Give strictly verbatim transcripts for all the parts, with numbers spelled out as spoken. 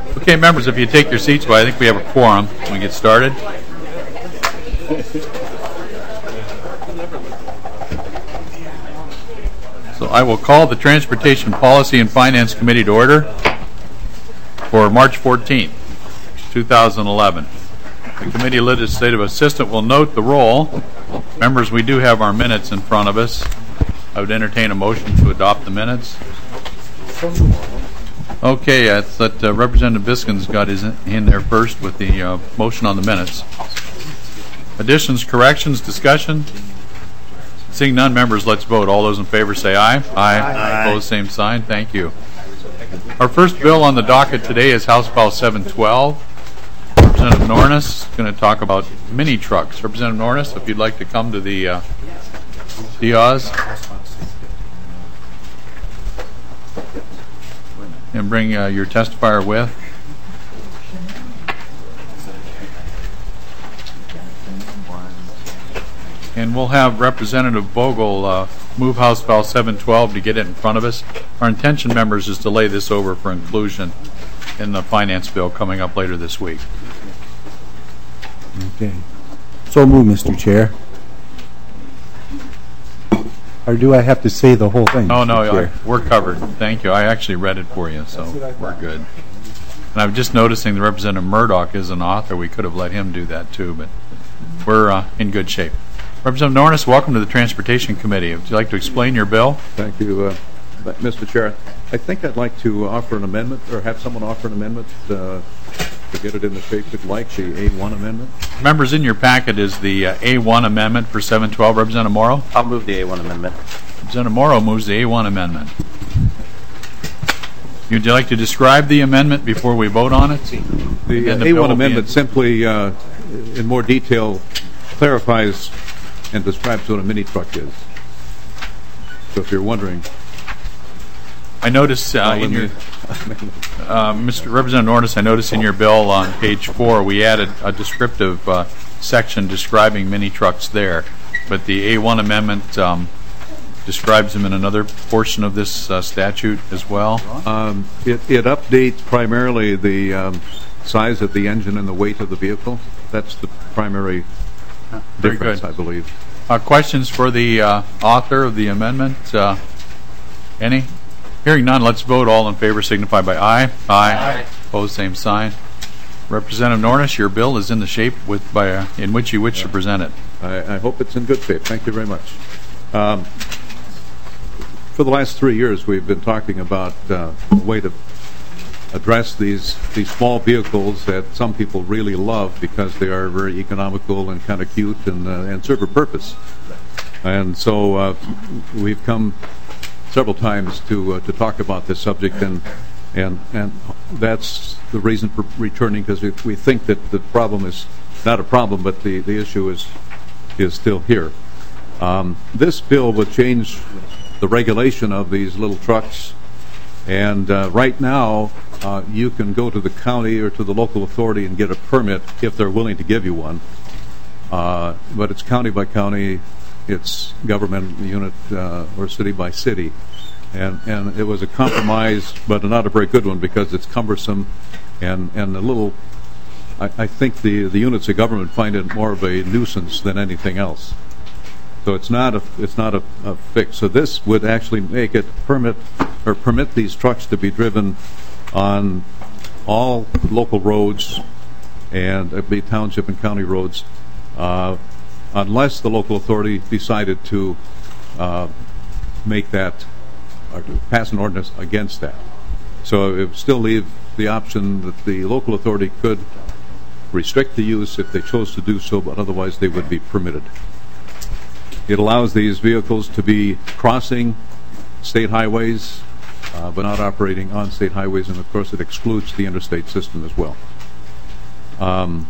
Okay, members, if you take your seats, well, I think we have a quorum. Can we get started? So I will call the Transportation Policy and Finance Committee to order for March fourteenth, two thousand eleven. The committee legislative assistant will note the roll. Members, we do have our minutes in front of us. I would entertain a motion to adopt the minutes. Okay, uh, let uh, Representative Biskins got his in there first with the uh, motion on the minutes. Additions, corrections, discussion? Seeing none, members, let's vote. All those in favor say aye. Aye. Aye. Opposed, same sign. Thank you. Our first bill on the docket today is House File seven twelve. Representative Nornis is going to talk about mini trucks. Representative Nornis, if you'd like to come to the uh, dais and bring uh, your testifier with. And we'll have Representative Bogle uh, move House File seven twelve to get it in front of us. Our intention, members, is to lay this over for inclusion in the finance bill coming up later this week. Okay. So move, Mister Chair. Or do I have to say the whole thing? Oh, no, I, we're covered. Thank you. I actually read it for you, so we're good. And I'm just noticing that Representative Murdoch is an author. We could have let him do that, too, but we're uh, in good shape. Representative Nornis, welcome to the Transportation Committee. Would you like to explain your bill? Thank you, uh, Mister Chair. I think I'd like to offer an amendment, or have someone offer an amendment uh, to get it in the shape we'd like, the A one amendment. Members, in your packet is the uh, A one amendment for seven twelve. Representative Morrow? I'll move the A one amendment. Representative Morrow moves the A one amendment. Would you like to describe the amendment before we vote on it? The, uh, the A one amendment simply, uh, in more detail, clarifies and describes what a mini truck is. So if you're wondering, I notice uh, in your, uh, Mister Representative Nornis, I notice in your bill on page four we added a descriptive uh, section describing mini trucks there, but the A one amendment um, describes them in another portion of this uh, statute as well. Um, it, it updates primarily the um, size of the engine and the weight of the vehicle. That's the primary Very difference, good. I believe. Uh, questions for the uh, author of the amendment? Uh, any? Hearing none, let's vote. All in favor signify by aye. Aye. Aye. Opposed, same sign. Representative Nornis, your bill is in the shape with by uh, in which you wish yeah. to present it. I, I hope it's in good shape. Thank you very much. Um, for the last three years, we've been talking about uh, a way to address these these small vehicles that some people really love because they are very economical and kind of cute and uh, and serve a purpose. And so uh, we've come several times to uh, to talk about this subject, and and and that's the reason for returning, because we, we think that the problem is not a problem, but the the issue is is still here. Um, this bill would change the regulation of these little trucks, and uh, right now uh, you can go to the county or to the local authority and get a permit if they're willing to give you one, uh, but it's county by county. It's government unit uh, or city by city, and and it was a compromise, but not a very good one because it's cumbersome, and and a little. I, I think the the units of government find it more of a nuisance than anything else. So it's not a it's not a, a fix. So this would actually make it permit or permit these trucks to be driven on all local roads, and it'd be township and county roads. Uh, unless the local authority decided to uh, make that, or to pass an ordinance against that. So it would still leave the option that the local authority could restrict the use if they chose to do so, but otherwise they would be permitted. It allows these vehicles to be crossing state highways, uh, but not operating on state highways, and of course it excludes the interstate system as well. Um,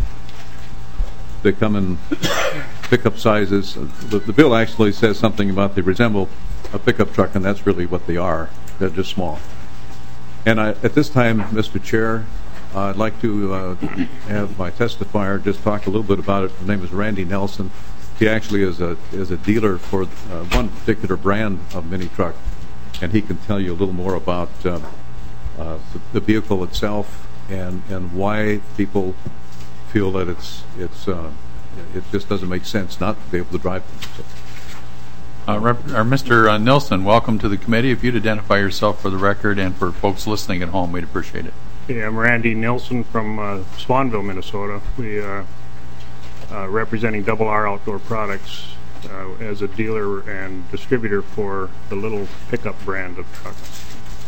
They come in pickup sizes. The, the bill actually says something about they resemble a pickup truck, and that's really what they are. They're just small. And I, at this time, Mister Chair, uh, I'd like to uh, have my testifier just talk a little bit about it. His name is Randy Nelson. He actually is a is a dealer for uh, one particular brand of mini truck, and he can tell you a little more about uh, uh, the, the vehicle itself, and and why people feel that it's it's uh, it just doesn't make sense not to be able to drive them. So. Uh, Rep, or Mister Uh, Nilsson, welcome to the committee. If you'd identify yourself for the record and for folks listening at home, we'd appreciate it. Yeah, I'm Randy Nilsson from uh, Swanville, Minnesota. We are uh, representing Double R Outdoor Products uh, as a dealer and distributor for the Little pickup brand of trucks.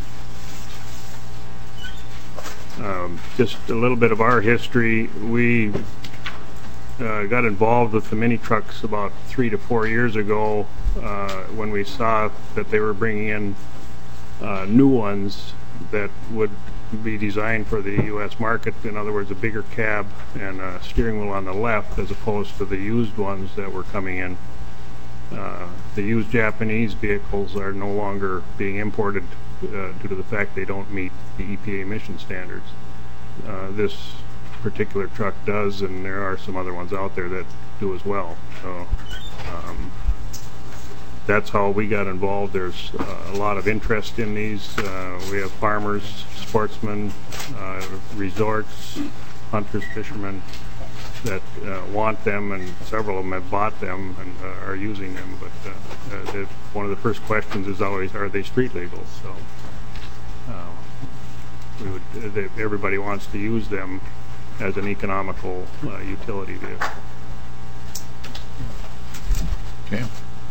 Um, just a little bit of our history. We uh, got involved with the mini trucks about three to four years ago uh, when we saw that they were bringing in uh, new ones that would be designed for the U S market. In other words, a bigger cab and a steering wheel on the left, as opposed to the used ones that were coming in. Uh, the used Japanese vehicles are no longer being imported uh, due to the fact they don't meet the E P A emission standards. Uh, this particular truck does, and there are some other ones out there that do as well. So um, that's how we got involved. There's uh, a lot of interest in these. Uh, we have farmers, sportsmen, uh, resorts, hunters, fishermen that uh, want them, and several of them have bought them and uh, are using them. But uh, uh, the, one of the first questions is always, are they street legal? So uh, we would, uh, they, everybody wants to use them as an economical uh, utility vehicle. Okay.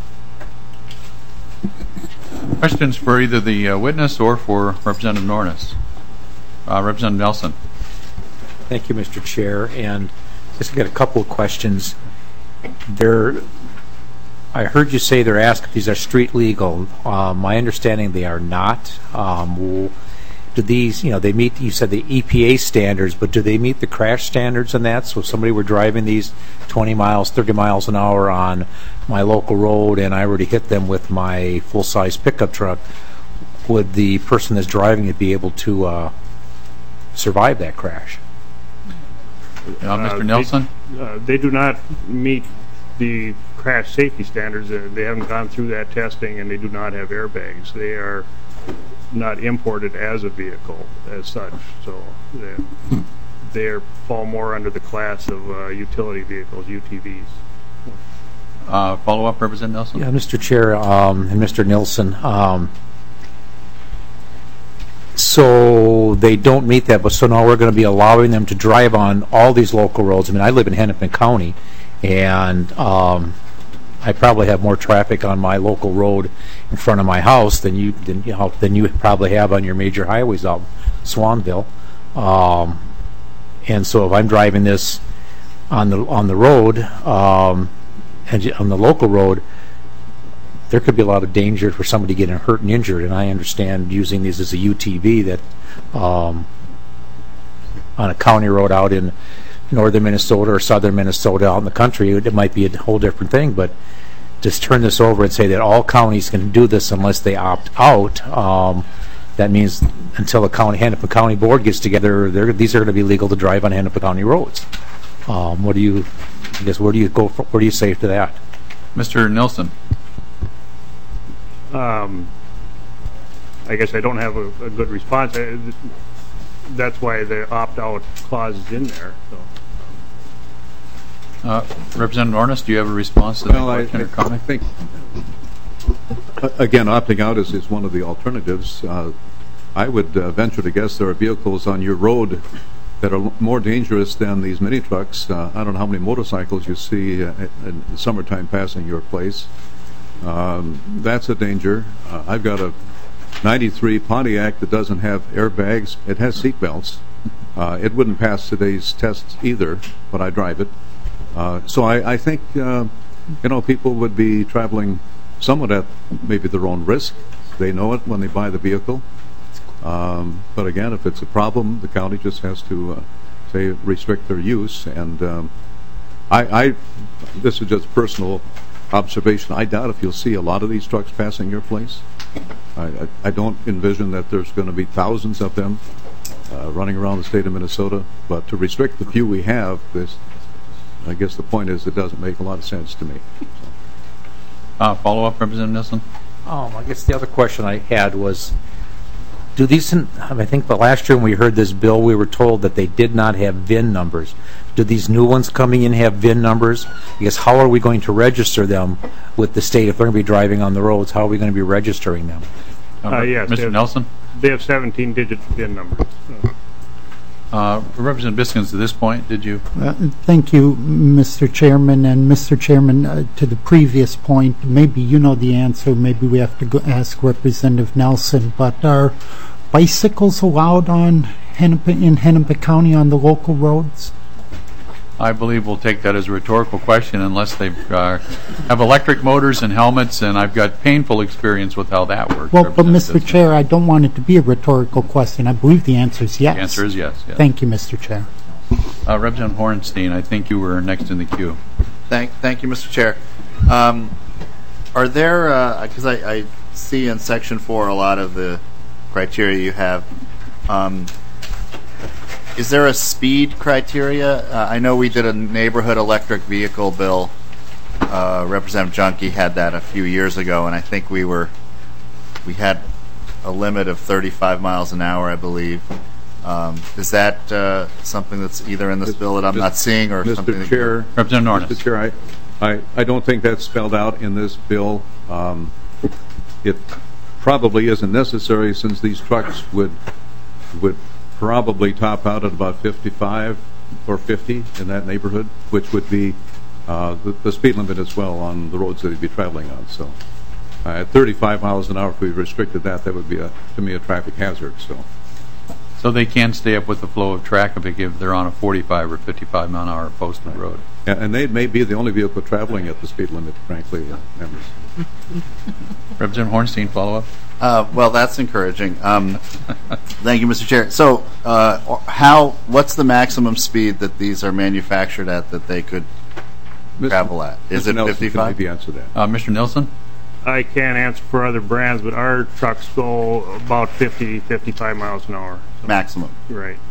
Questions for either the uh, witness or for Representative Nornis? Uh, Representative Nelson. Thank you, Mister Chair. And just got a couple of questions. There, I heard you say they're asked if these are street legal. Uh, my understanding, they are not. Um, do these, you know, they meet? You said the E P A standards, but do they meet the crash standards in that? So if somebody were driving these twenty miles, thirty miles an hour on my local road, and I were to hit them with my full-size pickup truck, would the person that's driving it be able to uh, survive that crash? Uh, Mister Uh, Nelson? They, uh, they do not meet the crash safety standards. Uh, they haven't gone through that testing, and they do not have airbags. They are not imported as a vehicle as such, so they they fall more under the class of uh, utility vehicles, U T Vs. Uh, follow-up, Representative Nelson? Yeah, Mister Chair um, and Mister Nilsson. Um, so they don't meet that, but so now we're going to be allowing them to drive on all these local roads. I mean, I live in Hennepin County, and um, I probably have more traffic on my local road in front of my house than you than you, know, than you probably have on your major highways out in Swanville. Um, and so if I'm driving this on the on the road, um, and on the local road, there could be a lot of danger for somebody getting hurt and injured. And I understand using these as a U T V that um, on a county road out in northern Minnesota or southern Minnesota out in the country, it might be a whole different thing. But just turn this over and say that all counties can do this unless they opt out. Um, that means until the county Hennepin County Board gets together, these are going to be legal to drive on Hennepin County roads. Um, what do you? I guess where do you go? For, where do you say to that, Mister Nelson? Um, I guess I don't have a, a good response. I, th that's why the opt-out clause is in there. So. Uh, Representative Nornis, do you have a response to Well, that I, question I, or comment? I think, uh, again, opting out is, is one of the alternatives. Uh, I would uh, venture to guess there are vehicles on your road that are more dangerous than these mini trucks. Uh, I don't know how many motorcycles you see uh, in the summertime passing your place. Um, that's a danger. Uh, I've got a ninety-three Pontiac that doesn't have airbags. It has seat belts. Uh, it wouldn't pass today's tests either, but I drive it. Uh, so I, I think, uh, you know, people would be traveling somewhat at maybe their own risk. They know it when they buy the vehicle. Um, but again, if it's a problem, the county just has to, uh, say, restrict their use. And um, I, I, this is just personal observation. I doubt if you'll see a lot of these trucks passing your place. I, I, I don't envision that there's going to be thousands of them uh, running around the state of Minnesota. But to restrict the few we have, this, I guess the point is it doesn't make a lot of sense to me. So. Uh, follow up, Representative Nelson? Um, I guess the other question I had was, do these, I think the last year when we heard this bill, we were told that they did not have V I N numbers. Do these new ones coming in have V I N numbers? Because how are we going to register them with the state if they're going to be driving on the roads? How are we going to be registering them? Uh, yes, they Mister have- Nelson? They have seventeen digit V I N numbers. So. Uh, Representative Biskins, to this point, did you? Uh, Thank you, Mister Chairman. And Mister Chairman, uh, to the previous point, maybe you know the answer, maybe we have to go ask Representative Nelson, but are bicycles allowed on Hennepin, in Hennepin County on the local roads? I believe we'll take that as a rhetorical question unless they uh, have electric motors and helmets, and I've got painful experience with how that works. Well, but Representative Mister Biskins. Chair, I don't want it to be a rhetorical question. I believe the answer is yes. The answer is yes. yes. Thank you, Mister Chair. Uh, Representative Hornstein, I think you were next in the queue. Thank, thank you, Mister Chair. Um, are there, because I, I see in Section four a lot of the criteria you have, um, is there a speed criteria? Uh, I know we did a neighborhood electric vehicle bill. Uh, Representative Junkie had that a few years ago, and I think we were, we had a limit of thirty-five miles an hour, I believe. Um, is that uh, something that's either in this bill that I'm not seeing, or something? Mister that Chair, Representative Norris. Mister Chair, I, I, I don't think that's spelled out in this bill. Um, it probably isn't necessary, since these trucks would would probably top out at about fifty-five or fifty in that neighborhood, which would be uh, the, the speed limit as well on the roads that they'd be traveling on. So uh, at thirty-five miles an hour, if we restricted that, that would be, a, to me, a traffic hazard. So. So they can stay up with the flow of traffic if they're on a forty-five or fifty-five mile an hour posted road. Yeah, and they may be the only vehicle traveling at the speed limit, frankly, uh, members. Representative Hornstein, follow up. Uh, well, that's encouraging. Um, thank you, Mister Chair. So, uh, how? What's the maximum speed that these are manufactured at that they could Mister travel at? Is Mister it Nelson can fifty-five? maybe answer that. Uh, Mister Nilsson? I can't answer for other brands, but our trucks go about fifty, fifty-five miles an hour. So, Maximum. right.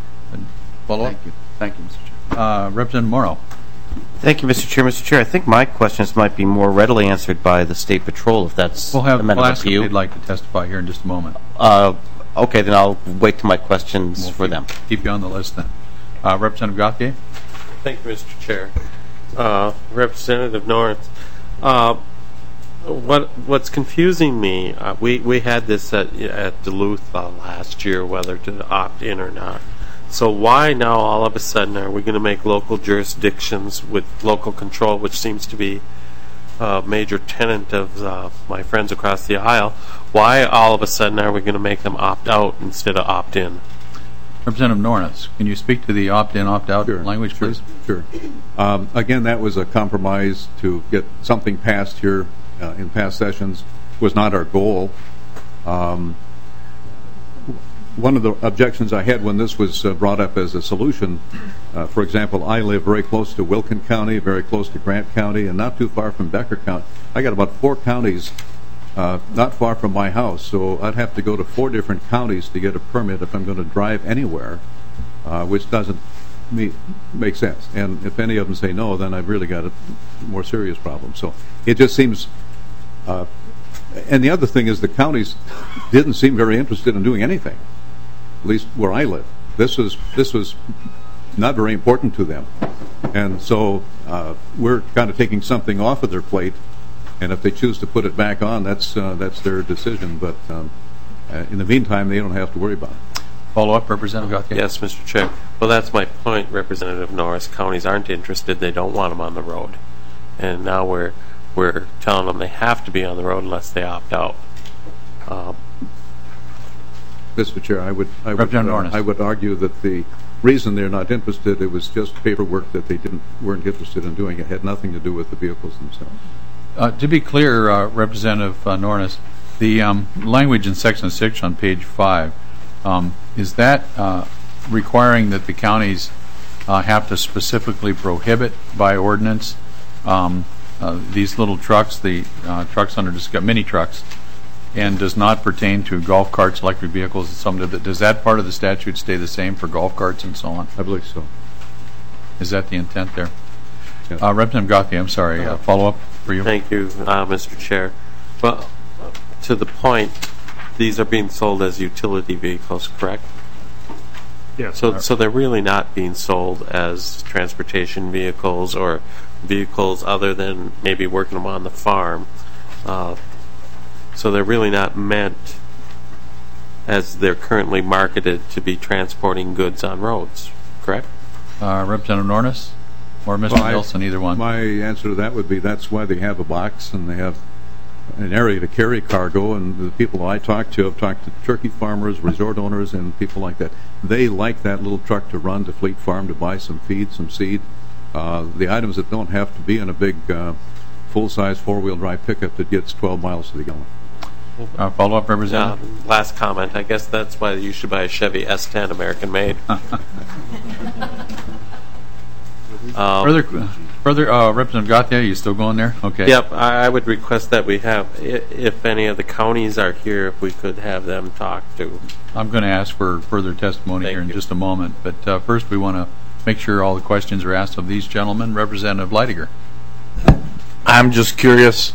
Follow up. Thank you. Thank you, Mister Chair. Uh, Representative Morrow. Thank you, Mister Chair. Mister Chair, I think my questions might be more readily answered by the State Patrol, if that's We'll have we'll amenable ask to if you. they'd like to testify here in just a moment. Uh, okay, then I'll wait to my questions We'll for keep, them. Keep you on the list then. Uh, Representative Gauthier. Thank you, Mister Chair. Uh, Representative North, uh, what what's confusing me? Uh, we we had this at at Duluth uh, last year, whether to opt in or not. So why now all of a sudden are we going to make local jurisdictions with local control, which seems to be a major tenet of uh, my friends across the aisle? Why all of a sudden are we going to make them opt out instead of opt in? Representative Norris, can you speak to the opt-in, opt-out Sure, language, sure, please? Sure. Um, again, that was a compromise to get something passed here uh, in past sessions. Was not our goal. Um, one of the objections I had when this was uh, brought up as a solution, uh, for example, I live very close to Wilkin County, very close to Grant County, and not too far from Becker County. I got about four counties uh, not far from my house, so I'd have to go to four different counties to get a permit if I'm going to drive anywhere, uh, which doesn't me- make sense. And if any of them say no, then I've really got a more serious problem. So it just seems... Uh, and the other thing is the counties didn't seem very interested in doing anything, at least where I live. This was this was not very important to them, and so uh, we're kind of taking something off of their plate. And if they choose to put it back on, that's uh, that's their decision. But um, uh, in the meantime, they don't have to worry about it. Follow up, Representative Gauthier. Yes, Mister Chair. Well, that's my point, Representative Norris. Counties aren't interested; they don't want them on the road, and now we're we're telling them they have to be on the road unless they opt out. Um, Mister Chair, I would I would, Representative uh, Ornes. I would argue that the reason they're not interested, it was just paperwork that they didn't weren't interested in doing. It had nothing to do with the vehicles themselves. Uh, to be clear, uh, Representative uh, Norris, the um, language in Section six on page five, um, is that uh, requiring that the counties uh, have to specifically prohibit by ordinance um, uh, these little trucks, the uh, trucks under discuss, mini trucks, and does not pertain to golf carts, electric vehicles, and some of the, does that part of the statute stay the same for golf carts and so on? I believe so. Is that the intent there? Yes. Uh, Representative Gauthier, I'm sorry, uh, follow up for you. Thank you, uh, Mister Chair. Well, to the point, these are being sold as utility vehicles, correct? Yes. So, so they're really not being sold as transportation vehicles or vehicles other than maybe working them on the farm. Uh, so they're really not meant, as they're currently marketed, to be transporting goods on roads, correct? Uh, Representative Nornis or Mister Well, I- Nilsson, either one. My answer to that would be that's why they have a box and they have an area to carry cargo. And the people I talk to, I've talked to turkey farmers, resort owners, and people like that. They like that little truck to run to Fleet Farm to buy some feed, some seed. Uh, the items that don't have to be in a big uh, full-size four-wheel drive pickup that gets twelve miles to the gallon. Uh, follow-up, Uh, Representative? last comment. I guess that's why you should buy a Chevy S ten American made. um, Further, further, uh, Representative Gatia, you still going there? Okay. Yep, I, I would request that we have, i- if any of the counties are here, if we could have them talk to. I'm going to ask for further testimony Thank here in you. just a moment, but uh, first we want to make sure all the questions are asked of these gentlemen. Representative Leidiger. I'm just curious.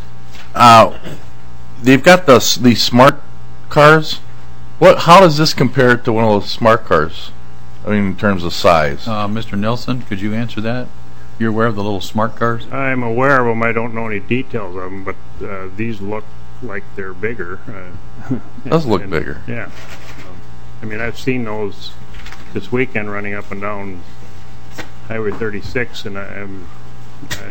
Uh, they've got the s- these smart cars. What? How does this compare to one of those smart cars? I mean, in terms of size. Uh, Mister Nilsson, could you answer that? You're aware of the little smart cars? I'm aware of them. I don't know any details of them, but uh, these look like they're bigger. Uh, Does look and- bigger. Yeah. Um, I mean, I've seen those this weekend running up and down Highway thirty-six, and I, I'm, I,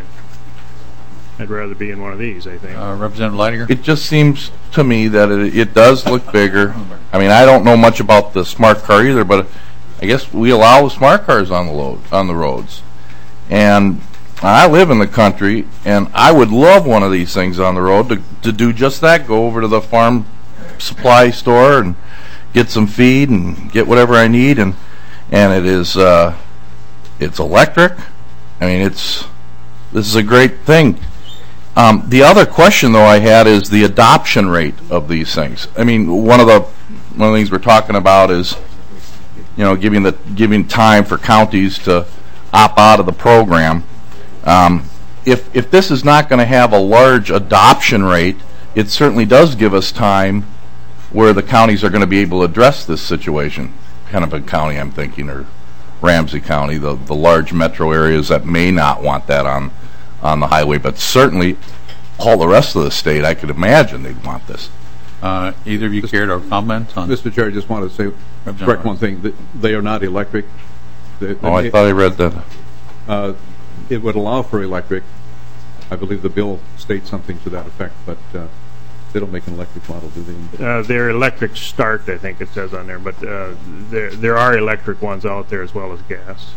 I'd rather be in one of these, I think. Uh, Representative Leidiger? It just seems to me that it, it does look bigger. I mean, I don't know much about the smart car either, but I guess we allow smart cars on the load on the roads. And I live in the country, and I would love one of these things on the road to to do just that. Go over to the farm supply store and get some feed and get whatever I need, and and it is uh, it's electric. I mean, it's this is a great thing. Um, the other question, though, I had is the adoption rate of these things. I mean, one of the one of the things we're talking about is, you know, giving the giving time for counties to opt out of the program. Um, if if this is not going to have a large adoption rate, it certainly does give us time where the counties are going to be able to address this situation. Hennepin County, I'm thinking, or Ramsey County, the the large metro areas that may not want that on on the highway, but certainly all the rest of the state, I could imagine they'd want this. Uh, either of you care to comment on? Mister Chair, I just wanted to say, correct one thing, that they are not electric. They, Oh, I they- thought I read that. Uh, it would allow for electric. I believe the bill states something to that effect, but uh, they don't make an electric model, do they? Uh, they're electric start, I think it says on there, but uh, there there are electric ones out there as well as gas.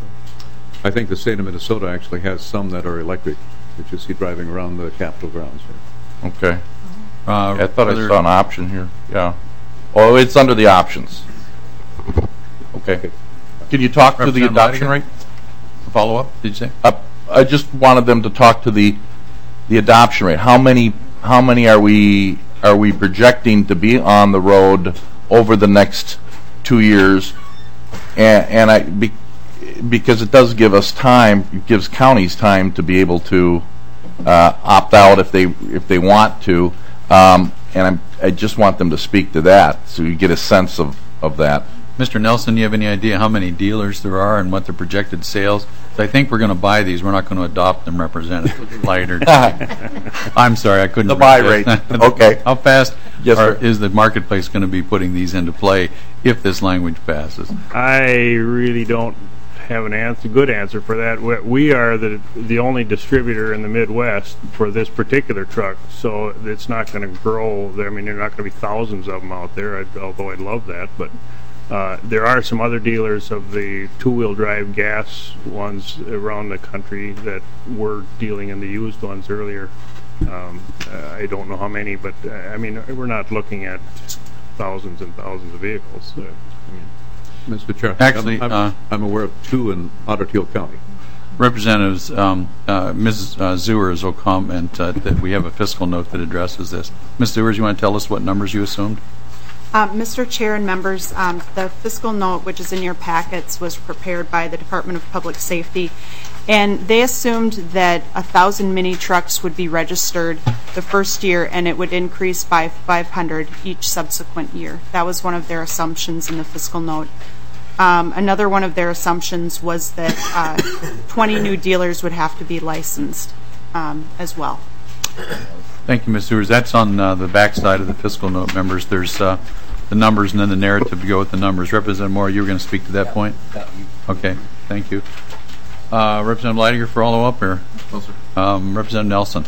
I think the state of Minnesota actually has some that are electric, that you see driving around the Capitol grounds here. Okay. Uh, I thought I further- saw an option here. Yeah. Oh, it's under the options. Okay. Can you talk to the Representative adoption Leidiger? rate? Follow-up, did you say? Uh, I just wanted them to talk to the the adoption rate. How many how many are we are we projecting to be on the road over the next two years? And, and I be, because it does give us time, it gives counties time to be able to uh, opt out if they if they want to. Um, and I'm, I just want them to speak to that so you get a sense of, of that. Mister Nelson, you have any idea how many dealers there are and what the projected sales? I think we're going to buy these. We're not going to adopt them, Representative Leidiger. I'm sorry, I couldn't. The buy resist. rate. Okay. How fast Yes, are, sir. is the marketplace going to be putting these into play if this language passes? I really don't have an answer, good answer for that. We- We are the the only distributor in the Midwest for this particular truck, so it's not going to grow. I mean, there are not going to be thousands of them out there, I'd, although I'd love that. But uh, there are some other dealers of the two-wheel drive gas ones around the country that were dealing in the used ones earlier. Um, uh, I don't know how many, but uh, I mean, we're not looking at thousands and thousands of vehicles. Uh, I mean, Mister Chair, Actually, I'm, I'm, uh, I'm aware of two in Otter Tail County. Representatives, um, uh, Missus Uh, Zewers will comment uh, that we have a fiscal note that addresses this. Miz Zewers, you want to tell us what numbers you assumed? Uh, Mister Chair and members, um, the fiscal note, which is in your packets, was prepared by the Department of Public Safety, And they assumed that a thousand mini trucks would be registered the first year, and it would increase by five hundred each subsequent year. That was one of their assumptions in the fiscal note. Um, another one of their assumptions was that uh, twenty new dealers would have to be licensed um, as well. Thank you, Miz Sewers. That's on uh, the back side of the fiscal note, members. There's uh, the numbers and then the narrative to go with the numbers. Representative Moore, you were going to speak to that point? Okay, thank you. Uh, Representative Leidinger, follow-up? Or No, sir. um, Representative Nelson?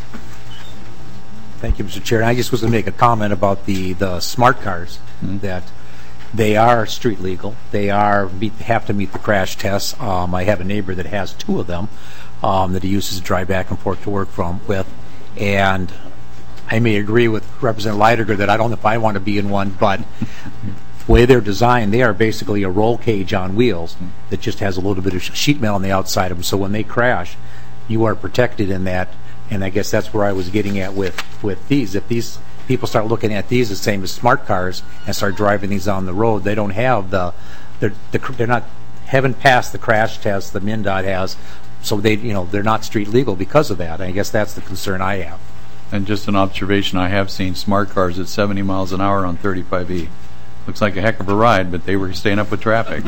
Thank you, Mister Chair. And I just was going to make a comment about the, the smart cars, mm-hmm. that they are street legal. They are meet, have to meet the crash tests. Um, I have a neighbor that has two of them um, that he uses to drive back and forth to work from with. And I may agree with Representative Leidinger that I don't know if I want to be in one, but the way they're designed, they are basically a roll cage on wheels that just has a little bit of sheet metal on the outside of them. So when they crash, you are protected in that. And I guess that's where I was getting at with, with these. If these people start looking at these the same as smart cars and start driving these on the road, they don't have the, they're, they're not, haven't passed the crash test the MnDOT has, so they, you know, they're not street legal because of that. I guess that's the concern I have. And just an observation, I have seen smart cars at seventy miles an hour on thirty-five E. Looks like a heck of a ride, but they were staying up with traffic.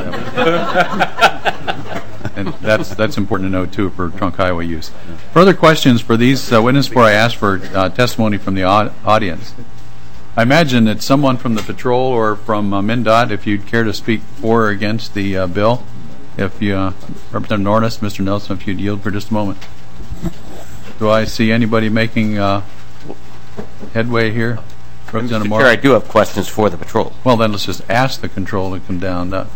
And that's that's important to know, too, for trunk highway use. Further questions for these uh, witnesses before I ask for uh, testimony from the au- audience? I imagine that someone from the patrol or from uh, MnDOT, if you'd care to speak for or against the uh, bill, if you, uh, Representative Nornis, Mister Nelson, if you'd yield for just a moment. Do I see anybody making uh, headway here? Mister Chair, I do have questions for the patrol. Well, then let's just ask the control to come down. Uh,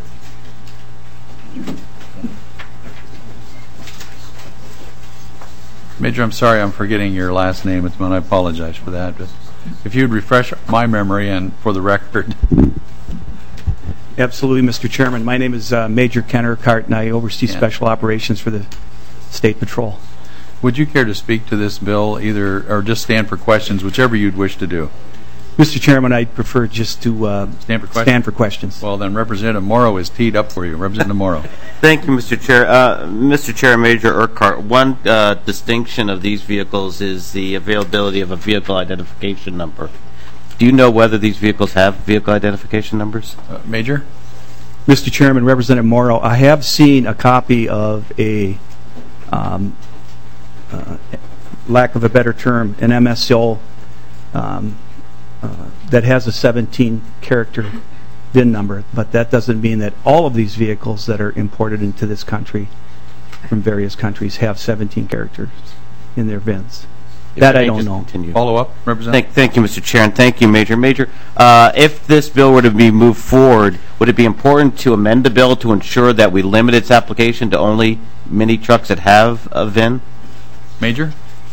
Major, I'm sorry I'm forgetting your last name. It's when I apologize for that. But if you'd refresh my memory and for the record. Absolutely, Mister Chairman. My name is uh, Major Ken Urquhart, and I oversee yeah. special operations for the State Patrol. Would you care to speak to this bill, either, or just stand for questions, whichever you'd wish to do? Mister Chairman, I'd prefer just to uh, stand, for questions? stand for questions. Well, then Representative Morrow is teed up for you. Representative Morrow. Thank you, Mister Chair. Uh, Mister Chair, Major Urquhart, one uh, distinction of these vehicles is the availability of a vehicle identification number. Do you know whether these vehicles have vehicle identification numbers? Uh, Major? Mister Chairman, Representative Morrow, I have seen a copy of a um, Uh, lack of a better term, an M S O um, uh, that has a seventeen character V I N number, but that doesn't mean that all of these vehicles that are imported into this country from various countries have seventeen characters in their V I Ns. If that I don't know. Continue. Follow up, Representative? Thank, thank you, Mister Chair, and thank you, Major. Major, uh, if this bill were to be moved forward, would it be important to amend the bill to ensure that we limit its application to only mini trucks that have a V I N? Major?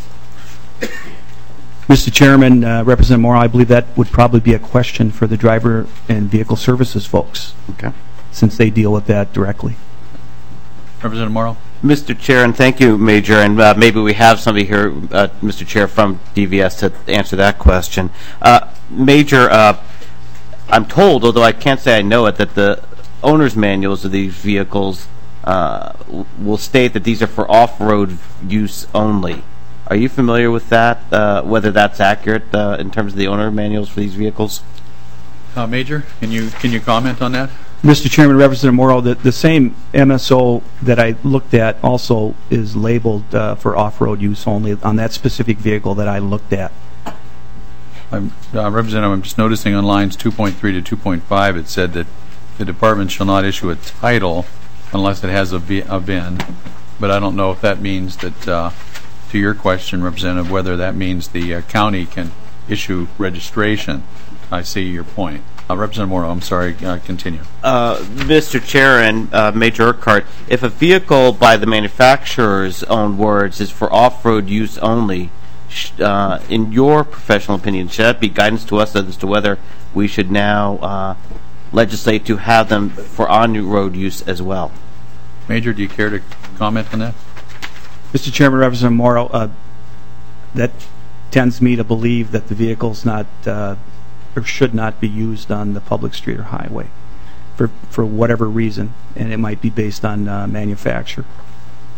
Mister Chairman, uh, Representative Moore, I believe that would probably be a question for the driver and vehicle services folks. Okay. Since they deal with that directly. Representative Morrow? Mister Chair, and thank you, Major, and uh, maybe we have somebody here, uh, Mister Chair, from D V S to answer that question. Uh, Major, uh, I'm told, although I can't say I know it, that the owner's manuals of these vehicles Uh, will state that these are for off-road use only. Are you familiar with that, uh, whether that's accurate uh, in terms of the owner manuals for these vehicles? Uh, Major, can you can you comment on that? Mister Chairman, Representative Morrow, the, the same M S O that I looked at also is labeled uh, for off-road use only on that specific vehicle that I looked at. I'm, uh, Representative, I'm just noticing on lines two point three to two point five it said that the department shall not issue a title unless it has a V I N, but I don't know if that means that, uh, to your question, Representative, whether that means the uh, county can issue registration. I see your point. Uh, Representative Morrow, I'm sorry, uh, continue. Uh, Mister Chair and uh, Major Urquhart, if a vehicle by the manufacturer's own words is for off-road use only, sh uh, in your professional opinion, should that be guidance to us as to whether we should now uh, legislate to have them for on-road use as well? Major, do you care to comment on that? Mister Chairman, Representative Morrow, uh, that tends me to believe that the vehicle's not uh, or should not be used on the public street or highway for for whatever reason, and it might be based on uh, manufacture.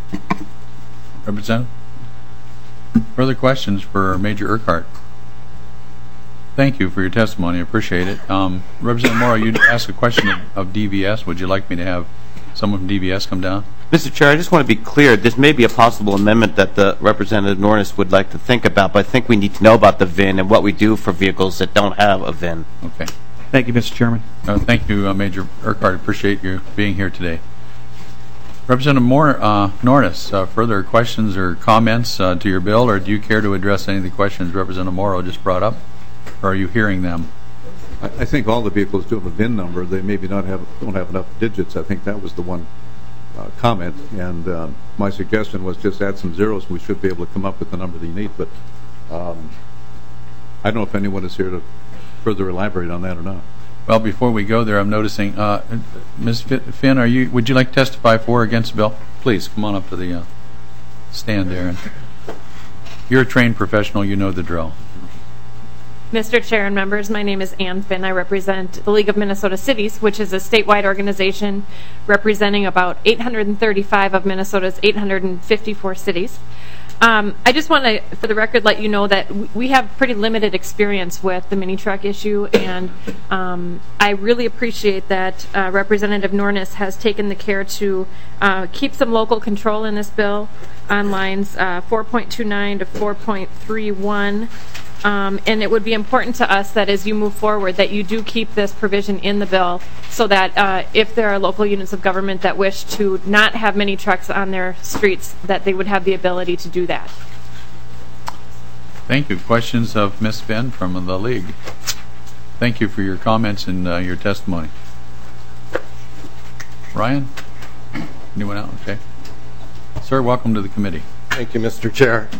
Representative? Further questions for Major Urquhart? Thank you for your testimony. I appreciate it. Um, Representative Morrow, you asked a question of, of D V S. Would you like me to have someone from D V S come down? Mister Chair, I just want to be clear. This may be a possible amendment that the Representative Nornis would like to think about, but I think we need to know about the V I N and what we do for vehicles that don't have a V I N. Okay. Thank you, Mister Chairman. Uh, thank you, uh, Major Urquhart. Appreciate you being here today. Representative Moore, uh, Nornis, uh, further questions or comments uh, to your bill, or do you care to address any of the questions Representative Morrow just brought up, or are you hearing them? I, I think all the vehicles do have a V I N number. They maybe not have don't have enough digits. I think that was the one uh, comment, and uh, my suggestion was just add some zeros. We should be able to come up with the number that you need. But um, I don't know if anyone is here to further elaborate on that or not. Well, before we go there, I'm noticing, uh, Miz Finn, are you? Would you like to testify for or against the bill? Please come on up to the uh, stand there. And you're a trained professional. You know the drill. Mister Chair and members, my name is Ann Finn. I represent the League of Minnesota Cities, which is a statewide organization representing about eight hundred thirty-five of Minnesota's eight hundred fifty-four cities. Um, I just want to, for the record, let you know that we have pretty limited experience with the mini truck issue, and um, I really appreciate that uh, Representative Nornis has taken the care to uh, keep some local control in this bill on lines uh, four point two nine to four point three one. Um, and it would be important to us that as you move forward that you do keep this provision in the bill so that uh, if there are local units of government that wish to not have many trucks on their streets, that they would have the ability to do that. Thank you. Questions of Miz Finn from the League? Thank you for your comments and uh, your testimony. Ryan? Anyone else? Okay. Sir, welcome to the committee. Thank you, Mister Chair.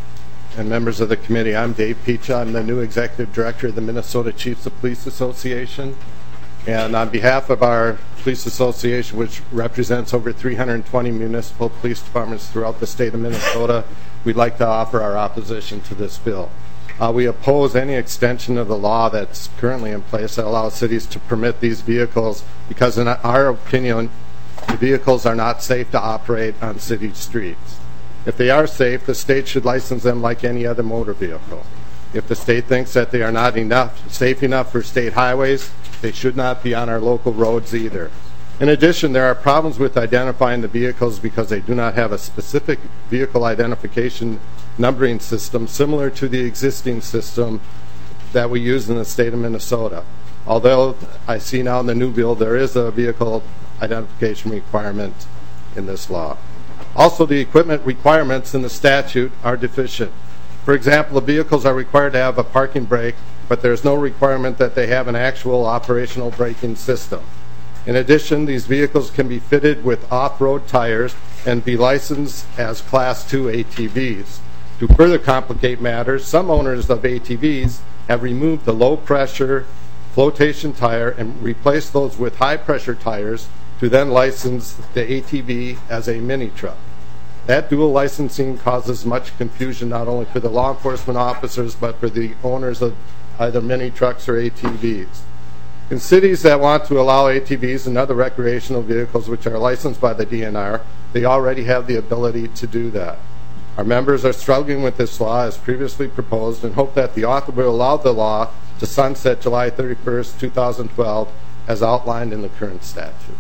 And members of the committee, I'm Dave Picha. I'm the new executive director of the Minnesota Chiefs of Police Association. And on behalf of our police association, which represents over three hundred twenty municipal police departments throughout the state of Minnesota, we'd like to offer our opposition to this bill. Uh, we oppose any extension of the law that's currently in place that allows cities to permit these vehicles because, in our opinion, the vehicles are not safe to operate on city streets. If they are safe, the state should license them like any other motor vehicle. If the state thinks that they are not enough, safe enough for state highways, they should not be on our local roads either. In addition, there are problems with identifying the vehicles because they do not have a specific vehicle identification numbering system similar to the existing system that we use in the state of Minnesota. Although I see now in the new bill there is a vehicle identification requirement in this law. Also, the equipment requirements in the statute are deficient. For example, the vehicles are required to have a parking brake, but there's no requirement that they have an actual operational braking system. In addition, these vehicles can be fitted with off-road tires and be licensed as Class two A T Vs. To further complicate matters, some owners of A T Vs have removed the low-pressure flotation tire and replaced those with high-pressure tires to then license the A T V as a mini truck. That dual licensing causes much confusion not only for the law enforcement officers but for the owners of either mini trucks or A T Vs. In cities that want to allow A T Vs and other recreational vehicles which are licensed by the D N R, they already have the ability to do that. Our members are struggling with this law as previously proposed and hope that the author will allow the law to sunset July thirty-first, two thousand twelve as outlined in the current statute.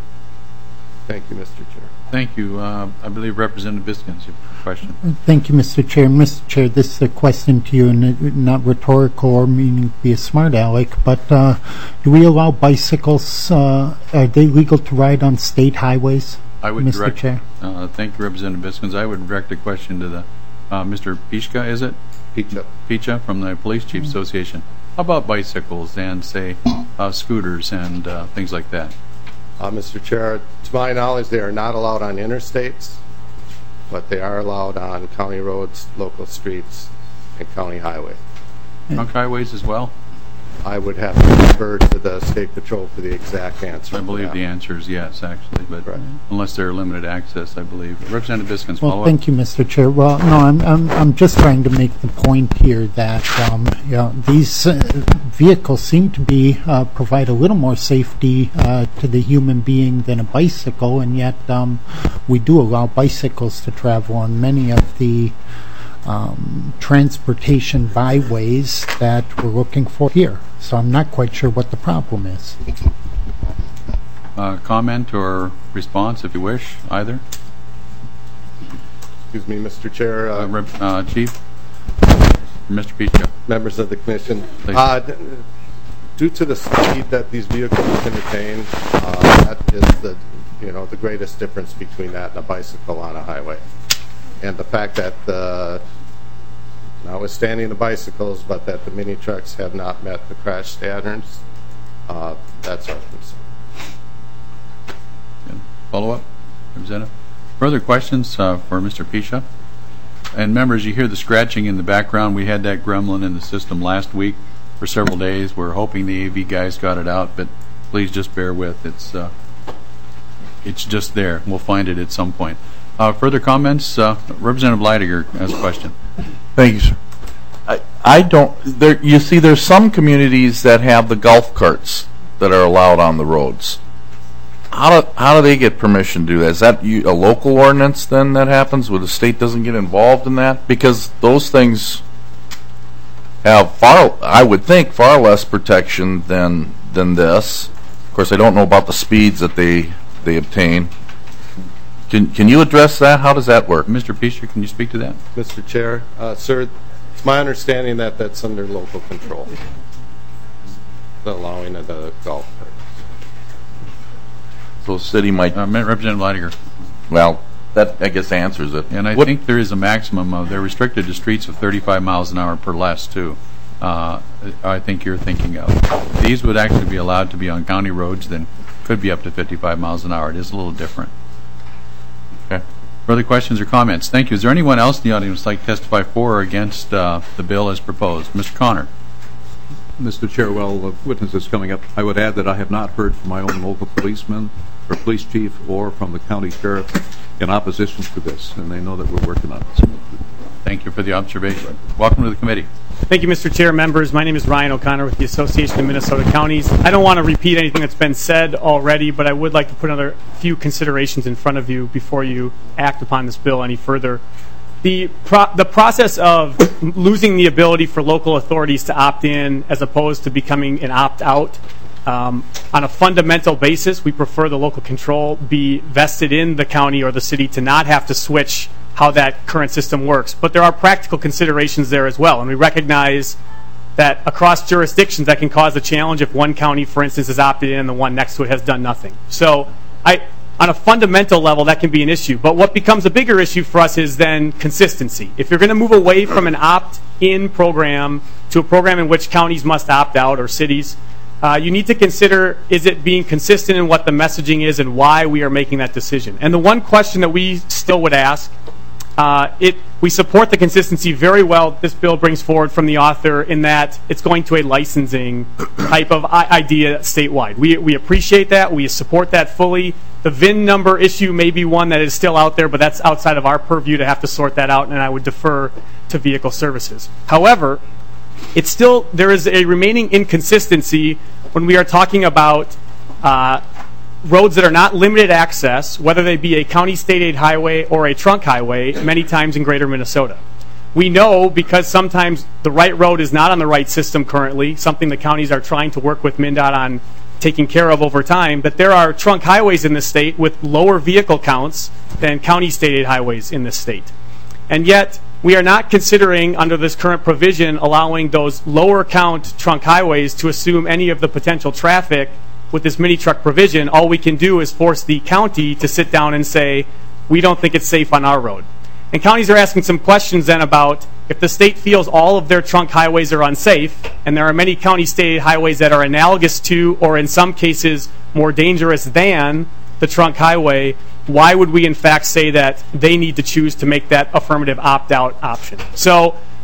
Thank you, Mister Chair. Thank you. Uh, I believe Representative Biskins, you have a question. Thank you, Mister Chair. Mister Chair, this is a question to you, and not rhetorical or meaning to be a smart aleck, but uh, do we allow bicycles, uh, are they legal to ride on state highways, I would Mister direct, Chair? Uh, thank you, Representative Biskins. I would direct a question to the uh, Mister Pichka, is it? Picha. Picha from the Police Chiefs Mm-hmm. Association. How about bicycles and, say, uh, scooters and uh, things like that? Uh, Mister Chair, to my knowledge, they are not allowed on interstates, but they are allowed on county roads, local streets, and county highway. Trunk highways as well? I would have to refer to the State Patrol for the exact answer. I believe the answer is yes, actually, but right. Unless they're limited access, I believe. Representative Biskins, well, follow thank up. you, Mister Chair. Well, no, I'm, I'm, I'm just trying to make the point here that um, you know, these uh, vehicles seem to be uh, provide a little more safety uh, to the human being than a bicycle, and yet um, we do allow bicycles to travel on many of the Um, transportation byways that we're looking for here. So I'm not quite sure what the problem is. Uh, comment or response, if you wish, either. Excuse me, Mister Chair. Uh, uh, uh, Chief? Mister Picha. Members of the Commission. Uh, due to the speed that these vehicles can attain, uh, that is the, you know, the greatest difference between that and a bicycle on a highway. And the fact that, uh, notwithstanding the bicycles, but that the mini trucks have not met the crash standards, uh, that's our concern. Good. Follow up, Representative. Further questions uh, for Mister Picha? And members, you hear the scratching in the background. We had that gremlin in the system last week for several days. We're hoping the A V guys got it out, but please just bear with. It's uh, it's just there. We'll find it at some point. Uh, further comments? Uh, Representative Leidiger has a question. Thank you, sir. I, I don't, there, you see, there's some communities that have the golf carts that are allowed on the roads. How do, how do they get permission to do that? Is that you, a local ordinance then that happens where the state doesn't get involved in that? Because those things have far, I would think, far less protection than, than this. Of course, I don't know about the speeds that they, they obtain. Can, can you address that? How does that work? Mister Picha, can you speak to that? Mister Chair, uh, sir, it's my understanding that that's under local control, the allowing of the golf carts. So the city might... Uh, Representative Leidiger. Well, that, I guess, answers it. And I what? think there is a maximum of, they're restricted to streets of thirty-five miles an hour per less, too. Uh, I think you're thinking of. These would actually be allowed to be on county roads, then could be up to fifty-five miles an hour. It is a little different. Okay. Further questions or comments? Thank you. Is there anyone else in the audience who would like to testify for or against uh, the bill as proposed? Mister Connor. Mister Chair, while the witness is coming up, I would add that I have not heard from my own local policeman or police chief or from the county sheriff in opposition to this, and they know that we're working on this. Thank you for the observation. Welcome to the committee. Thank you, Mister Chair, members. My name is Ryan O'Connor with the Association of Minnesota Counties. I don't want to repeat anything that's been said already, but I would like to put another few considerations in front of you before you act upon this bill any further. The, pro the process of losing the ability for local authorities to opt in as opposed to becoming an opt-out, um, on a fundamental basis, we prefer the local control be vested in the county or the city to not have to switch how that current system works. But there are practical considerations there as well, and we recognize that across jurisdictions that can cause a challenge if one county, for instance, is opted in and the one next to it has done nothing. So I, on a fundamental level, that can be an issue. But what becomes a bigger issue for us is then consistency. If you're going to move away from an opt-in program to a program in which counties must opt out or cities, uh, you need to consider, is it being consistent in what the messaging is and why we are making that decision? And the one question that we still would ask, Uh, it, we support the consistency very well this bill brings forward from the author in that it's going to a licensing type of idea statewide. We, we appreciate that. We support that fully. The V I N number issue may be one that is still out there, but that's outside of our purview to have to sort that out, and I would defer to vehicle services. However, it's still, there is a remaining inconsistency when we are talking about uh, roads that are not limited access, whether they be a county state aid highway or a trunk highway, many times in greater Minnesota. We know because sometimes the right road is not on the right system currently, something the counties are trying to work with MnDOT on taking care of over time, that there are trunk highways in the state with lower vehicle counts than county state aid highways in this state. And yet, we are not considering, under this current provision, allowing those lower count trunk highways to assume any of the potential traffic. With this mini truck provision, all we can do is force the county to sit down and say, we don't think it's safe on our road. And counties are asking some questions then about if the state feels all of their trunk highways are unsafe, and there are many county state highways that are analogous to, or in some cases more dangerous than, the trunk highway, why would we in fact say that they need to choose to make that affirmative opt-out option? So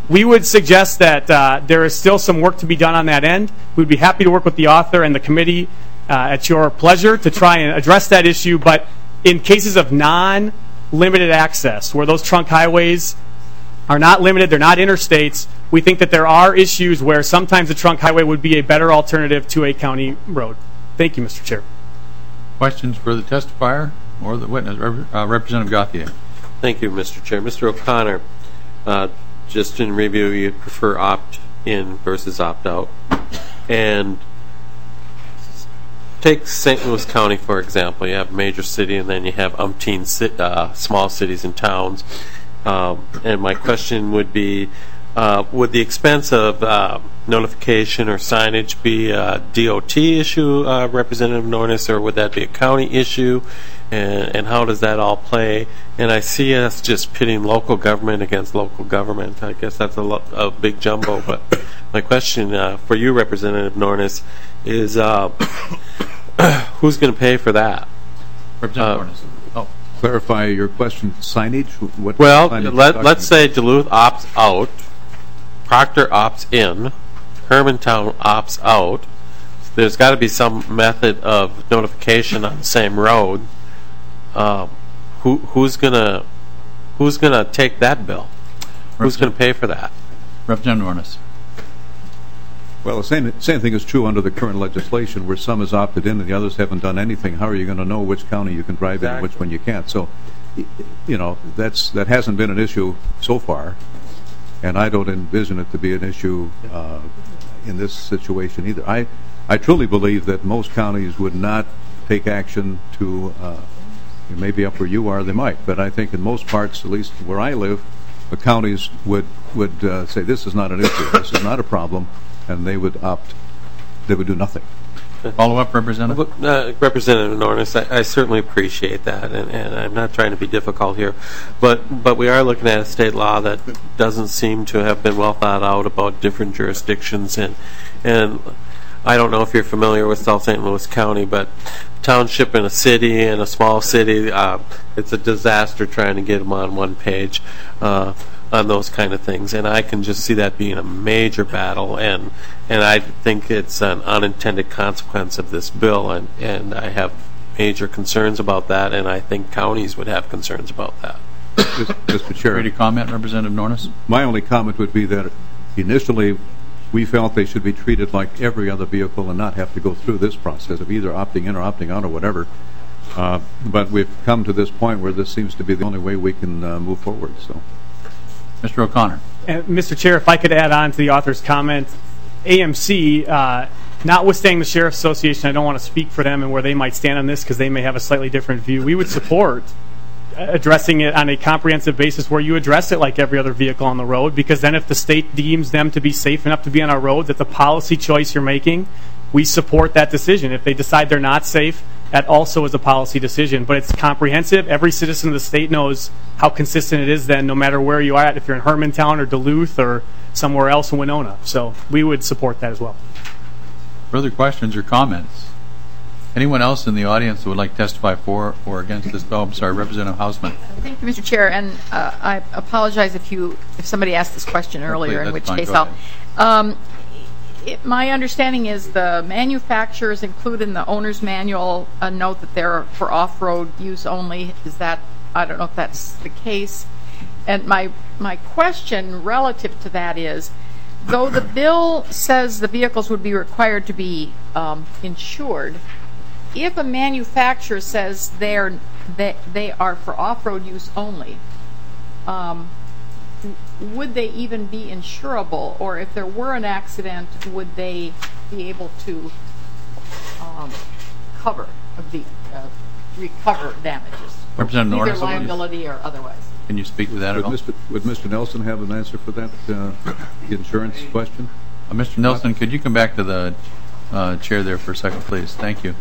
we would suggest that uh, there is still some work to be done on that end. We'd be happy to work with the author and the committee uh, at your pleasure to try and address that issue. But in cases of non-limited access, where those trunk highways are not limited, they're not interstates, we think that there are issues where sometimes the trunk highway would be a better alternative to a county road. Thank you, Mister Chair. Questions for the testifier or the witness? Uh, Representative Gauthier. Thank you, Mister Chair. Mister O'Connor, uh, just in review, you prefer opt-in versus opt-out. And take Saint Louis County, for example. You have a major city, and then you have umpteen uh, small cities and towns. Um, and my question would be, uh, would the expense of uh, notification or signage be a D O T issue, uh, Representative Nornis, or would that be a county issue? And, and how does that all play? And I see us just pitting local government against local government. I guess that's a, lo a big jumbo. But my question uh, for you, Representative Nornis, is uh, who's going to pay for that? Representative uh, Nornis. Oh. Clarify your question. Signage? What well, signage let, let's say Duluth opts out, Proctor opts in, Hermantown opts out. There's got to be some method of notification on the same road. Um, who, who's gonna who's gonna take that bill? Who's gonna pay for that? Representative Nornis. Well, the same same thing is true under the current legislation, where some has opted in and the others haven't done anything. How are you going to know which county you can drive exactly. in and which one you can't? So, you know, that's that hasn't been an issue so far, and I don't envision it to be an issue uh, in this situation either. I I truly believe that most counties would not take action to. Uh, maybe up where you are, they might, but I think in most parts, at least where I live, the counties would would uh, say this is not an issue, this is not a problem, and they would opt. They would do nothing. Follow up, Representative. Uh, Representative Nornis, I, I certainly appreciate that, and, and I'm not trying to be difficult here, but but we are looking at a state law that doesn't seem to have been well thought out about different jurisdictions, and and I don't know if you're familiar with South Saint Louis County, but township in a city and a small city, uh, it's a disaster trying to get them on one page uh, on those kind of things. And I can just see that being a major battle, and and I think it's an unintended consequence of this bill, and, and I have major concerns about that, and I think counties would have concerns about that. Mister Chair. Ready to comment, Representative Nornis? My only comment would be that initially we felt they should be treated like every other vehicle and not have to go through this process of either opting in or opting out or whatever. Uh, but we've come to this point where this seems to be the only way we can uh, move forward. So, Mister O'Connor. And Mister Chair, if I could add on to the author's comment, A M C, uh, notwithstanding the Sheriff's Association, I don't want to speak for them and where they might stand on this because they may have a slightly different view. We would support addressing it on a comprehensive basis where you address it like every other vehicle on the road, because then if the state deems them to be safe enough to be on our roads, that's a policy choice you're making. We support that decision. If they decide they're not safe, that also is a policy decision. But it's comprehensive. Every citizen of the state knows how consistent it is then, no matter where you are at, if you're in Hermantown or Duluth or somewhere else in Winona. So we would support that as well. Further questions or comments? Anyone else in the audience that would like to testify for or against this bill? I'm sorry, Representative Hausman. Thank you, Mister Chair, and uh, I apologize if you if somebody asked this question earlier, okay, in which fine. case Go I'll. Um, it, my understanding is the manufacturers include in the owner's manual a note that they're for off-road use only. Is that, I don't know if that's the case. And my my question relative to that is, though the bill says the vehicles would be required to be um, insured, if a manufacturer says they're they, they are for off-road use only, um, would they even be insurable? Or if there were an accident, would they be able to um, cover the uh, recover damages, Representative either Norris, liability or otherwise? Can you speak to that would at all? Mister Would Mister Nelson have an answer for that uh, insurance question? Uh, Mister Nelson, could you come back to the uh, chair there for a second, please? Thank you.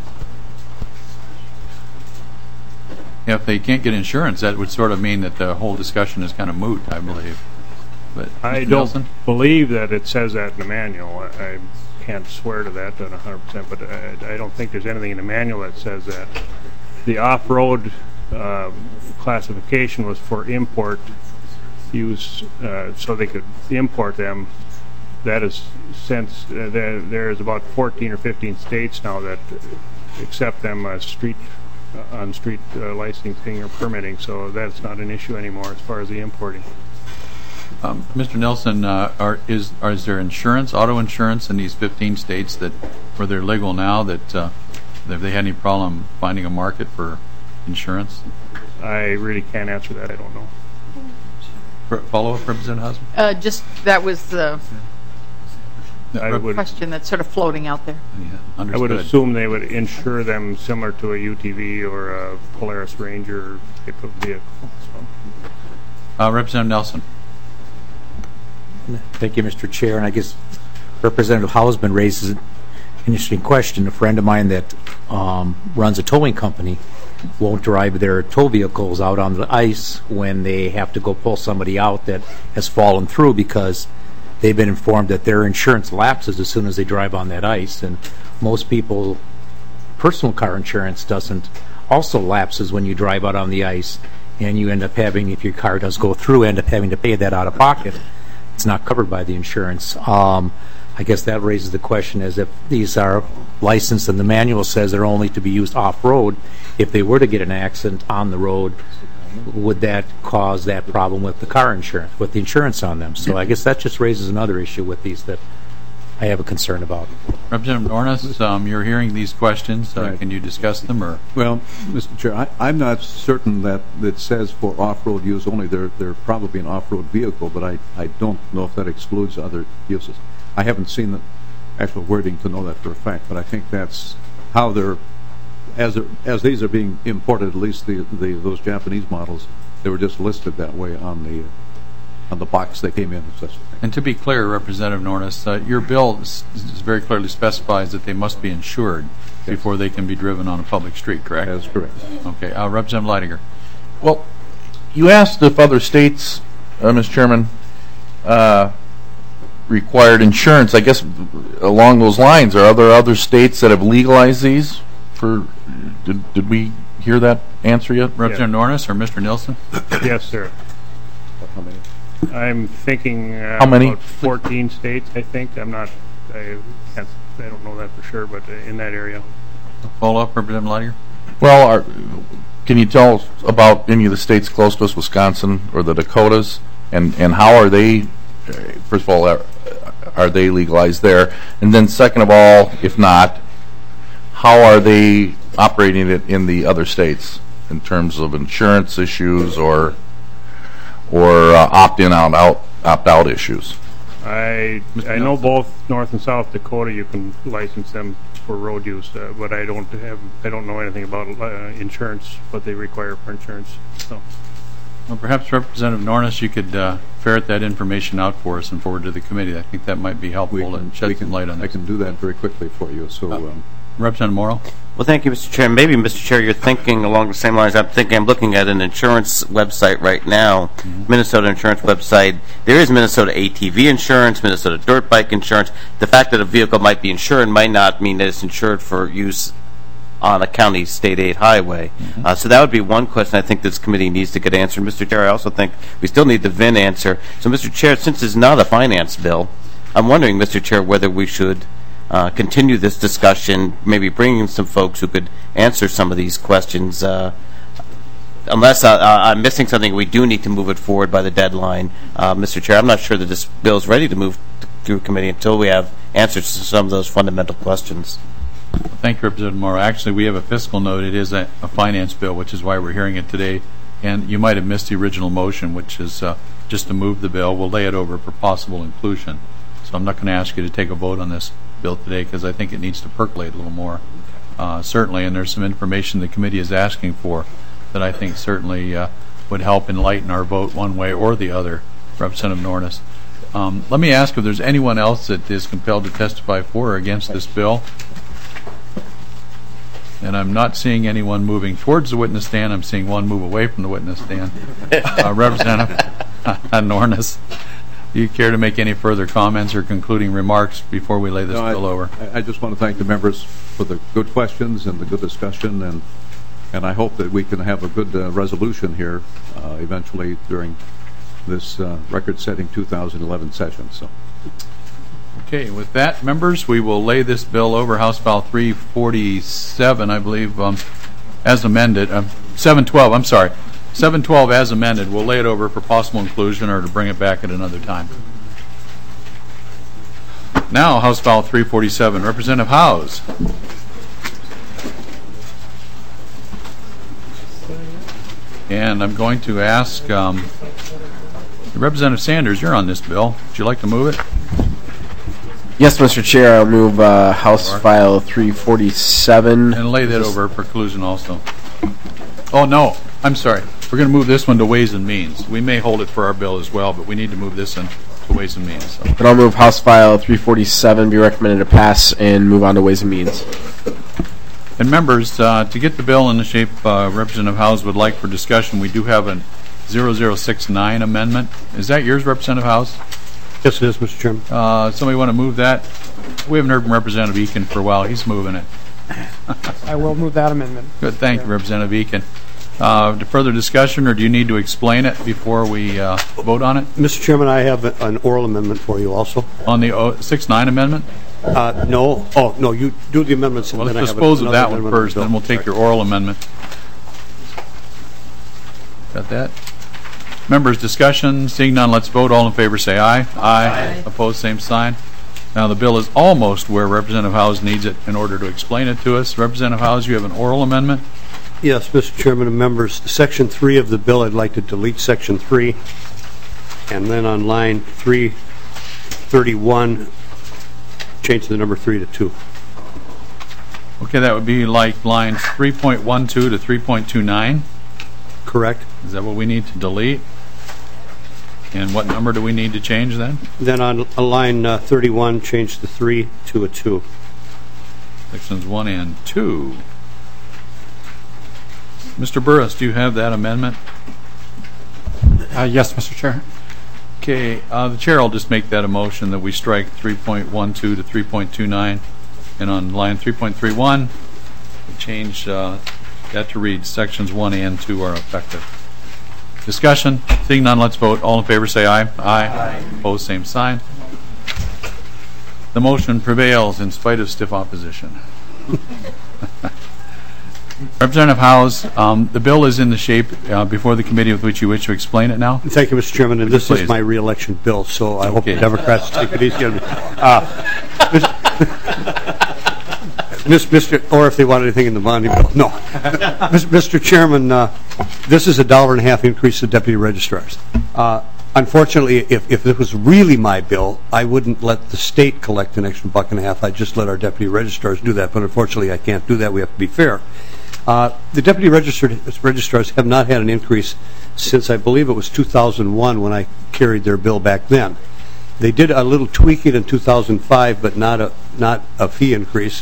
Yeah, if they can't get insurance, that would sort of mean that the whole discussion is kind of moot, I believe. But I Mister don't Nelson? believe that it says that in the manual. I, I can't swear to that one hundred percent, but I, I don't think there's anything in the manual that says that. The off-road um, classification was for import use, uh, so they could import them. That is, since uh, there, there's about fourteen or fifteen states now that accept them as street uh, on street uh, licensing or permitting, so that's not an issue anymore as far as the importing. Um, Mister Nelson, uh, are, is, are, is there insurance, auto insurance in these fifteen states that where they're legal now that uh, have they had any problem finding a market for insurance? I really can't answer that. I don't know. Follow-up, Representative Husband? Uh, just, that was the I would, question that's sort of floating out there. Yeah, I would assume they would insure them similar to a U T V or a Polaris Ranger type of vehicle. So. Uh, Representative Nelson. Thank you, Mister Chair. And I guess Representative Hausman raises an interesting question. A friend of mine that um, runs a towing company won't drive their tow vehicles out on the ice when they have to go pull somebody out that has fallen through, because they've been informed that their insurance lapses as soon as they drive on that ice. And most people, personal car insurance doesn't, also lapses when you drive out on the ice, and you end up having, if your car does go through, end up having to pay that out of pocket. It's not covered by the insurance. Um, I guess that raises the question as if these are licensed and the manual says they're only to be used off-road. If they were to get an accident on the road, would that cause that problem with the car insurance, with the insurance on them? So I guess that just raises another issue with these that I have a concern about. Representative Nornes, um, you're hearing these questions. Uh, Right. Can you discuss them? Or Well, Mister Chair, I, I'm not certain that it says for off-road use only. They're, they're probably an off-road vehicle, but I, I don't know if that excludes other uses. I haven't seen the actual wording to know that for a fact, but I think that's how they're, as they're, as these are being imported, at least the, the those Japanese models, they were just listed that way on the on the box they came in. And such. And to be clear, Representative Nornes, uh, your bill is, is very clearly specifies that they must be insured yes. before they can be driven on a public street, correct? That's correct. Okay. Uh, Representative Leidinger. Well, you asked if other states, uh, Mister Chairman, uh, required insurance. I guess along those lines, are there other states that have legalized these? For did, did we hear that answer yet? Representative yes. Nornes or Mister Nelson? Yes, sir. How many? I'm thinking uh, How many? about fourteen states, I think. I'm not, I, can't, I don't know that for sure, but uh, in that area. Follow up, Representative Leidinger? Well, are, can you tell us about any of the states close to us, Wisconsin or the Dakotas, and, and how are they, first of all, are, are they legalized there? And then second of all, if not, how are they operating it in the other states in terms of insurance issues or or uh, opt-in, out, opt-out issues? I I know both North and South Dakota you can license them for road use, uh, but I don't have I don't know anything about uh, insurance, what they require for insurance. So, well, perhaps Representative Nornes, you could uh, ferret that information out for us and forward to the committee. I think that might be helpful We can, and shed we can, some light on this. I can do that very quickly for you. So. Uh, um, Representative Morrow. Well, thank you, Mister Chair. Maybe, Mister Chair, you're thinking along the same lines. I'm thinking, I'm looking at an insurance website right now, mm-hmm. Minnesota insurance website. There is Minnesota A T V insurance, Minnesota dirt bike insurance. The fact that a vehicle might be insured might not mean that it's insured for use on a county state aid highway. Mm-hmm. Uh, so that would be one question I think this committee needs to get answered. Mister Chair, I also think we still need the V I N answer. So, Mister Chair, since it's not a finance bill, I'm wondering, Mister Chair, whether we should Uh, continue this discussion, maybe bring in some folks who could answer some of these questions. Uh, unless uh, uh, I'm missing something, we do need to move it forward by the deadline. Uh, Mister Chair, I'm not sure that this bill is ready to move through committee until we have answers to some of those fundamental questions. Thank you, Representative Morrow. Actually, we have a fiscal note. It is a, a finance bill, which is why we're hearing it today. And you might have missed the original motion, which is uh, just to move the bill. We'll lay it over for possible inclusion. So I'm not going to ask you to take a vote on this bill today because I think it needs to percolate a little more, uh, certainly. And there's some information the committee is asking for that I think certainly uh, would help enlighten our vote one way or the other. Representative Nornes. Um, let me ask if there's anyone else that is compelled to testify for or against this bill. And I'm not seeing anyone moving towards the witness stand. I'm seeing one move away from the witness stand. Uh, Representative Nornes. Do you care to make any further comments or concluding remarks before we lay this no, bill I, over? I just want to thank the members for the good questions and the good discussion, and and I hope that we can have a good uh, resolution here uh, eventually during this uh, record-setting two thousand eleven session. So, okay, with that, members, we will lay this bill over House File three forty-seven, I believe, um, as amended. Um, seven twelve, I'm sorry. seven twelve as amended. We'll lay it over for possible inclusion or to bring it back at another time. Now, House File three forty-seven, Representative Howes. And I'm going to ask um, Representative Sanders, you're on this bill. Would you like to move it? Yes, Mister Chair, I'll move uh, House File three forty-seven. And lay that over for inclusion also. Oh, no, I'm sorry. We're going to move this one to Ways and Means. We may hold it for our bill as well, but we need to move this one to Ways and Means. So. But I'll move House File three forty-seven, be recommended to pass, and move on to Ways and Means. And members, uh, to get the bill in the shape uh, Representative Howes would like for discussion, we do have a zero zero six nine amendment. Is that yours, Representative Howes? Yes, it is, Mister Chairman. Uh, somebody want to move that? We haven't heard from Representative Eakin for a while. He's moving it. I will move that amendment. Good, thank you, Representative Eakin. Uh, further discussion, or do you need to explain it before we uh, vote on it? Mister Chairman, I have a, an oral amendment for you also. On the oh, six nine amendment? Uh, no. Oh, no, you do the amendments. And Well, then let's I have dispose of another that one amendment first, on the then we'll bill. take your oral amendment. Got that? Members, discussion, seeing none, let's vote. All in favor say aye. Aye. Aye. Opposed, same sign. Now, the bill is almost where Representative Howes needs it in order to explain it to us. Representative Howes, you have an oral amendment? Yes, Mister Chairman and members, Section three of the bill, I'd like to delete Section three, and then on line three thirty-one, change the number three to two. Okay, that would be like lines three point one two to three point two nine. Correct. Is that what we need to delete? And what number do we need to change then? Then on uh, line uh, thirty-one, change the three to a two. Sections one and two. Mister Burris, do you have that amendment? Uh, yes, Mister Chair. Okay, uh, the chair will just make that a motion that we strike three point one two to three point two nine, and on line three point three one, we change uh, that to read sections one and two are effective. Discussion, seeing none, let's vote. All in favor say aye. Aye. Aye. Opposed, same sign. The motion prevails in spite of stiff opposition. Representative Howes, um, the bill is in the shape uh, before the committee with which you wish to explain it now. Thank you, Mister Chairman, and this Please. is my re-election bill, so I Okay. hope the Democrats take it easy on me. Uh, Mister Or if they want anything in the bonding bill. No. Mister Chairman, uh, this is a dollar and a half increase to deputy registrars. Uh, unfortunately, if, if this was really my bill, I wouldn't let the state collect an extra buck and a half. I'd just let our deputy registrars do that, but unfortunately I can't do that. We have to be fair. Uh, the deputy registered, registrars have not had an increase since I believe it was two thousand one when I carried their bill back then. They did a little tweaking in two thousand five, but not a not a fee increase.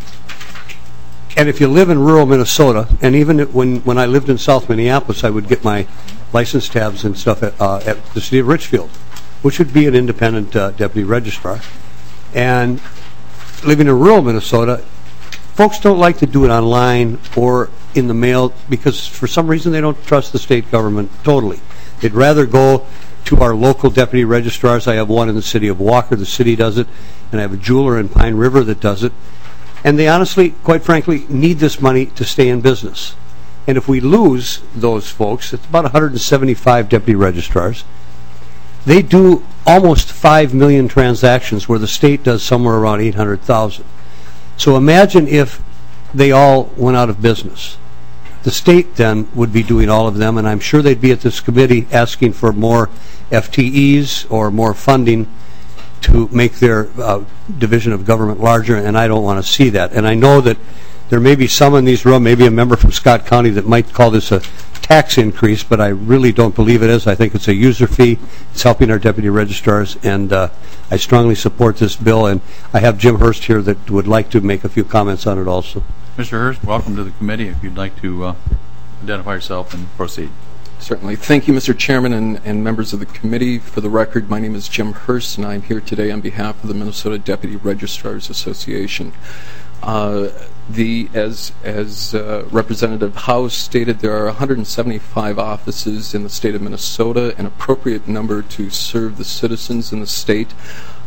And if you live in rural Minnesota, and even when when I lived in South Minneapolis, I would get my license tabs and stuff at, uh, at the city of Richfield, which would be an independent uh, deputy registrar. And living in rural Minnesota, folks don't like to do it online or in the mail because for some reason they don't trust the state government totally. They'd rather go to our local deputy registrars. I have one in the city of Walker. The city does it. And I have a jeweler in Pine River that does it. And they honestly, quite frankly, need this money to stay in business. And if we lose those folks, it's about one hundred seventy-five deputy registrars. They do almost five million transactions where the state does somewhere around eight hundred thousand. So imagine if they all went out of business. The state then would be doing all of them, and I'm sure they'd be at this committee asking for more F T Es or more funding to make their uh, division of government larger, and I don't want to see that. And I know that there may be some in these room, maybe a member from Scott County, that might call this a tax increase, but I really don't believe it is. I think it's a user fee. It's helping our deputy registrars, and uh, I strongly support this bill, and I have Jim Hurst here that would like to make a few comments on it also. Mister Hurst, welcome to the committee. If you'd like to uh, identify yourself and proceed. Certainly. Thank you, Mister Chairman, and, and members of the committee. For the record, my name is Jim Hurst, and I'm here today on behalf of the Minnesota Deputy Registrars Association. Uh, The as as uh, Representative House stated, there are one hundred seventy-five offices in the state of Minnesota, an appropriate number to serve the citizens in the state.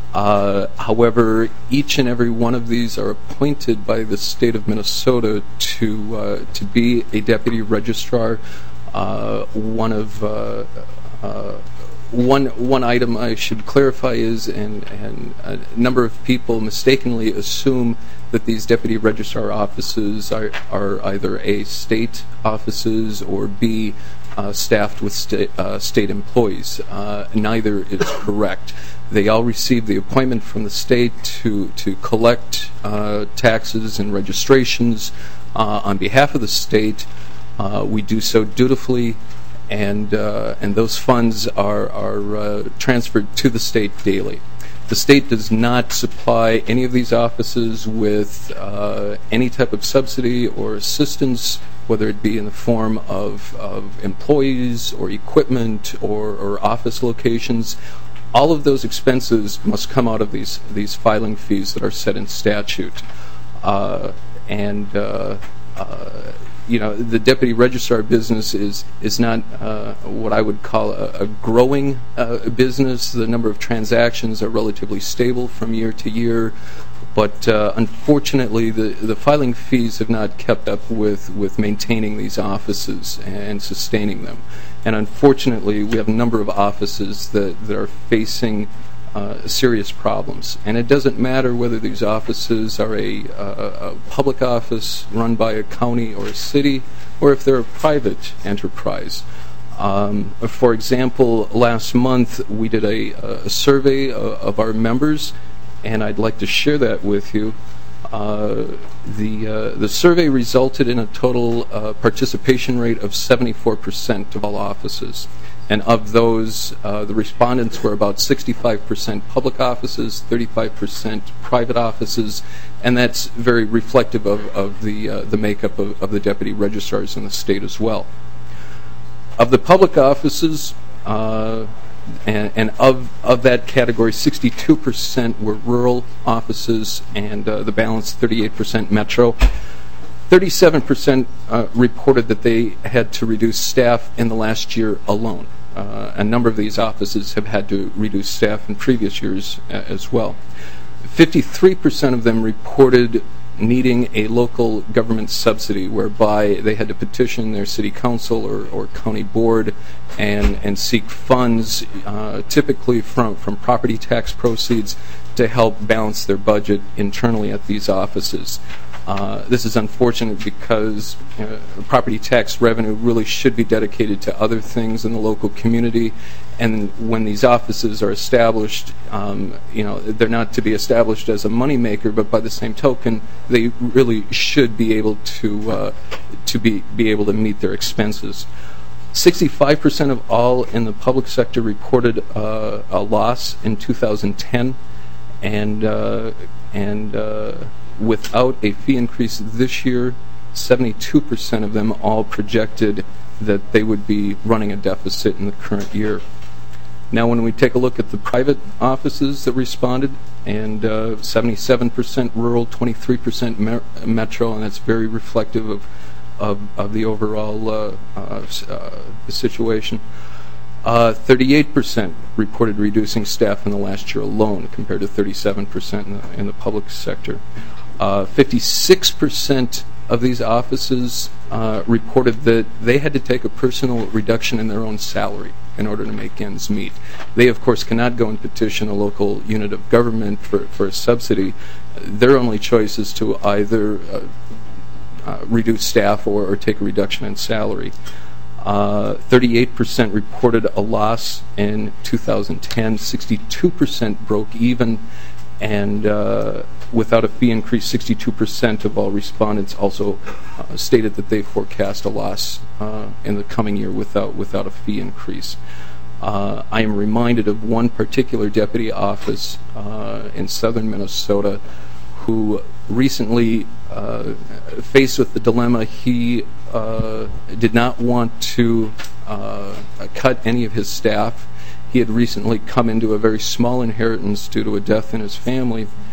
Uh, however, each and every one of these are appointed by the state of Minnesota to uh, to be a deputy registrar. Uh, one of uh, uh, One one item I should clarify is, and, and a number of people mistakenly assume that these deputy registrar offices are, are either A, state offices, or B, uh, staffed with sta- uh, state employees. Uh, neither is correct. They all receive the appointment from the state to, to collect uh, taxes and registrations uh, on behalf of the state. Uh, we do so dutifully. And uh, and those funds are are uh, transferred to the state daily. The state does not supply any of these offices with uh, any type of subsidy or assistance, whether it be in the form of, of employees or equipment or, or office locations. All of those expenses must come out of these these filing fees that are set in statute. Uh, and uh, uh, you know, the deputy registrar business is is not uh, what I would call a, a growing uh, business. The number of transactions are relatively stable from year to year, but uh, unfortunately, the the filing fees have not kept up with with maintaining these offices and sustaining them. And unfortunately, we have a number of offices that that are facing Uh, serious problems. And it doesn't matter whether these offices are a, uh, a public office run by a county or a city, or if they're a private enterprise. Um, for example, last month we did a, a survey of, of our members, and I'd like to share that with you. Uh, the uh, the survey resulted in a total uh, participation rate of seventy-four percent of all offices. And of those, uh, the respondents were about sixty-five percent public offices, thirty-five percent private offices, and that's very reflective of, of the uh, the makeup of, of the deputy registrars in the state as well. Of the public offices, uh, and, and of of that category, sixty-two percent were rural offices, and uh, the balance, thirty-eight percent metro. thirty-seven percent uh, reported that they had to reduce staff in the last year alone. Uh, a number of these offices have had to reduce staff in previous years uh, as well. fifty-three percent of them reported needing a local government subsidy, whereby they had to petition their city council or, or county board and, and seek funds, uh, typically from, from property tax proceeds, to help balance their budget internally at these offices. Uh, this is unfortunate because uh, property tax revenue really should be dedicated to other things in the local community, and when these offices are established, um, you know, they're not to be established as a moneymaker, but by the same token, they really should be able to uh, to be be able to meet their expenses. sixty-five percent of all in the public sector reported uh, a loss in two thousand ten, and uh, and uh, without a fee increase this year, seventy-two percent of them all projected that they would be running a deficit in the current year. Now, when we take a look at the private offices that responded, and uh, seventy-seven percent rural, twenty-three percent me- metro, and that's very reflective of of, of the overall uh, uh, uh, situation. Uh, thirty-eight percent reported reducing staff in the last year alone, compared to thirty-seven percent in the, in the public sector. Uh, fifty-six percent of these offices uh, reported that they had to take a personal reduction in their own salary in order to make ends meet. They, of course, cannot go and petition a local unit of government for, for a subsidy. Their only choice is to either uh, uh, reduce staff or, or take a reduction in salary. Uh, thirty-eight percent reported a loss in two thousand ten, sixty-two percent broke even, and uh, without a fee increase, sixty-two percent of all respondents also uh, stated that they forecast a loss uh, in the coming year without without a fee increase. Uh, I am reminded of one particular deputy office uh, in southern Minnesota who recently, uh, faced with the dilemma, he uh, did not want to uh, cut any of his staff. He had recently come into a very small inheritance due to a death in his family.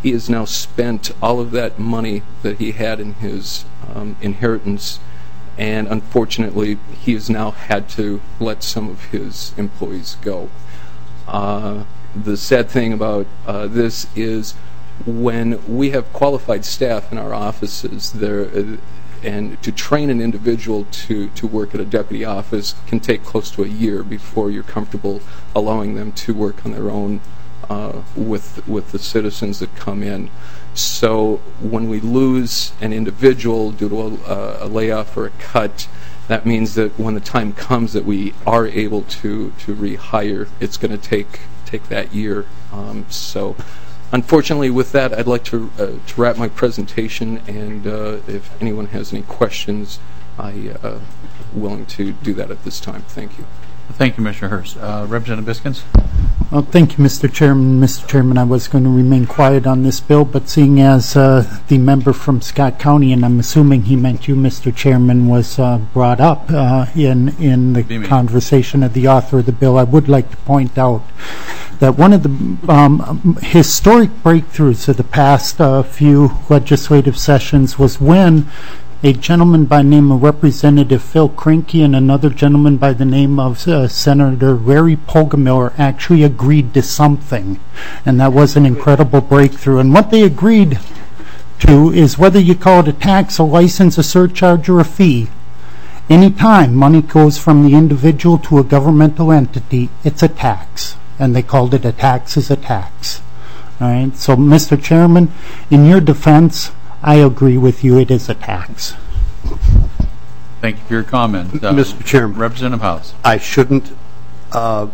he has now spent all of that money that he had in his um, inheritance, and unfortunately, he has now had to let some of his employees go. Uh, the sad thing about uh, this is when we have qualified staff in our offices, there, uh, and to train an individual to, to work at a deputy office can take close to a year before you're comfortable allowing them to work on their own uh, with, with the citizens that come in. So when we lose an individual due to a, a layoff or a cut, that means that when the time comes that we are able to, to rehire, it's going to take take that year. Um, so unfortunately with that, I'd like to, uh, to wrap my presentation, and uh, if anyone has any questions, I'm uh, willing to do that at this time. Thank you. Thank you, Mister Hurst. Uh, Representative Biskins? Well, thank you, Mister Chairman. Mister Chairman, I was going to remain quiet on this bill, but seeing as uh, the member from Scott County, and I'm assuming he meant you, Mister Chairman, was uh, brought up uh, in, in the conversation of the author of the bill, I would like to point out that one of the um, historic breakthroughs of the past uh, few legislative sessions was when a gentleman by the name of Representative Phil Krinke and another gentleman by the name of uh, Senator Larry Poggemiller actually agreed to something. And that was an incredible breakthrough. And what they agreed to is whether you call it a tax, a license, a surcharge, or a fee, anytime money goes from the individual to a governmental entity, it's a tax. And they called it a tax is a tax. All right. So, Mister Chairman, in your defense, I agree with you. It is a tax. Thank you for your comment. Uh, Mister Chairman. Representative House. I shouldn't uh,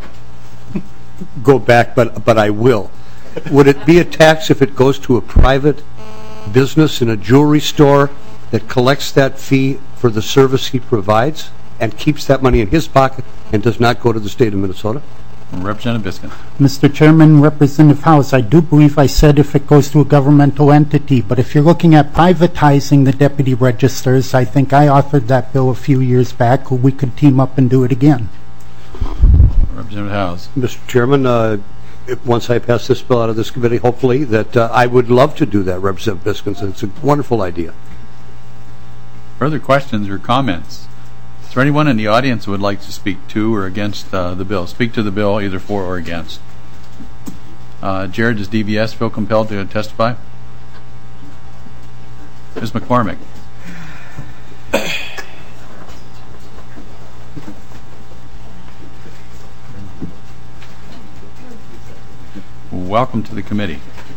go back, but, but I will. Would it be a tax if it goes to a private business in a jewelry store that collects that fee for the service he provides and keeps that money in his pocket and does not go to the state of Minnesota? Representative Biskins. Mister Chairman, Representative House, I do believe I said if it goes to a governmental entity, but if you're looking at privatizing the deputy registers, I think I authored that bill a few years back. We could team up and do it again. Representative House. Mister Chairman, uh, if, once I pass this bill out of this committee, hopefully, that uh, I would love to do that, Representative Biskins. It's a wonderful idea. Further questions or comments? Is there anyone in the audience who would like to speak to or against uh, the bill? Speak to the bill either for or against. Uh, Jared, does D V S feel compelled to testify? Miz McCormick. Welcome to the committee.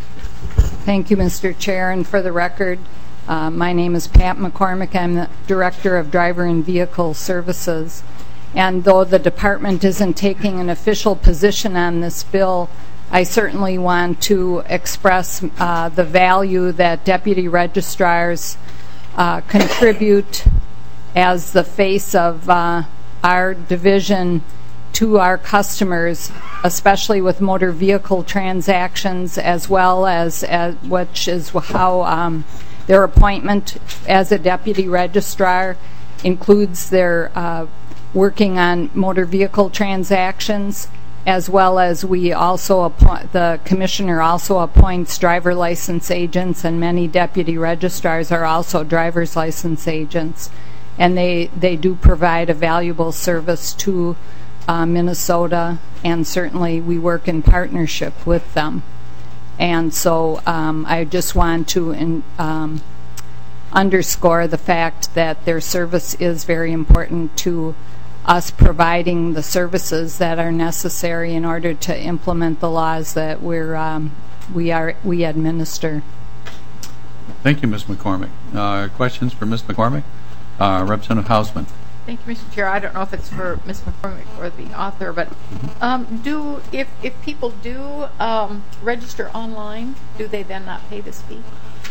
Thank you, Mister Chair. And for the record, Uh, my name is Pat McCormick. I'm the Director of Driver and Vehicle Services. And though the department isn't taking an official position on this bill, I certainly want to express uh, the value that deputy registrars uh, contribute as the face of uh, our division to our customers, especially with motor vehicle transactions, as well as, as which is how um, their appointment as a deputy registrar includes their uh, working on motor vehicle transactions, as well as we also appoint, the commissioner also appoints driver license agents, and many deputy registrars are also driver's license agents, and they they do provide a valuable service to uh, Minnesota, and certainly we work in partnership with them. And so um, I just want to in, um, underscore the fact that their service is very important to us providing the services that are necessary in order to implement the laws that we're um, we are we administer. Thank you, Miz McCormick. Uh, questions for Miz McCormick? Uh, Representative Hausman. Thank you, Mister Chair. I don't know if it's for Miz McCormick or the author, but um, do if if people do um, register online, do they then not pay this fee?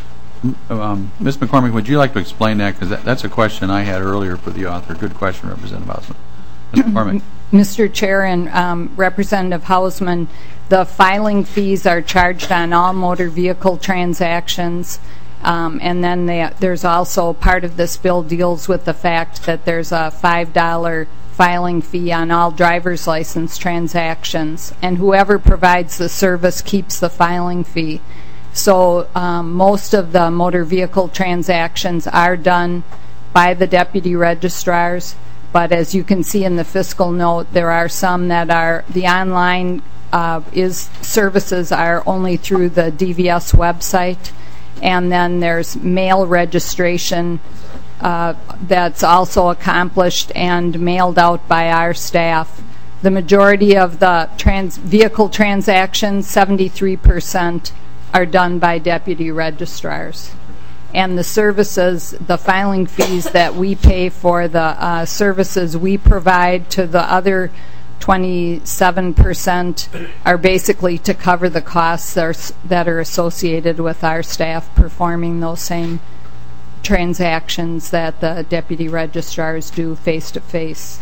Um, Miz McCormick, would you like to explain that? Because that, that's a question I had earlier for the author. Good question, Representative Hausman. Miz McCormick. Mister Chair and um, Representative Hausman, the filing fees are charged on all motor vehicle transactions. Um, and then they, there's also part of this bill deals with the fact that there's a five dollar filing fee on all driver's license transactions, and whoever provides the service keeps the filing fee. So um, most of the motor vehicle transactions are done by the deputy registrars, but as you can see in the fiscal note, there are some that are, the online uh, is services are only through the D V S website, and then there's mail registration uh, that's also accomplished and mailed out by our staff. The majority of the trans vehicle transactions, seventy-three percent, are done by deputy registrars. And the services, the filing fees that we pay for the uh, services we provide to the other twenty-seven percent are basically to cover the costs that are, that are associated with our staff performing those same transactions that the deputy registrars do face-to-face.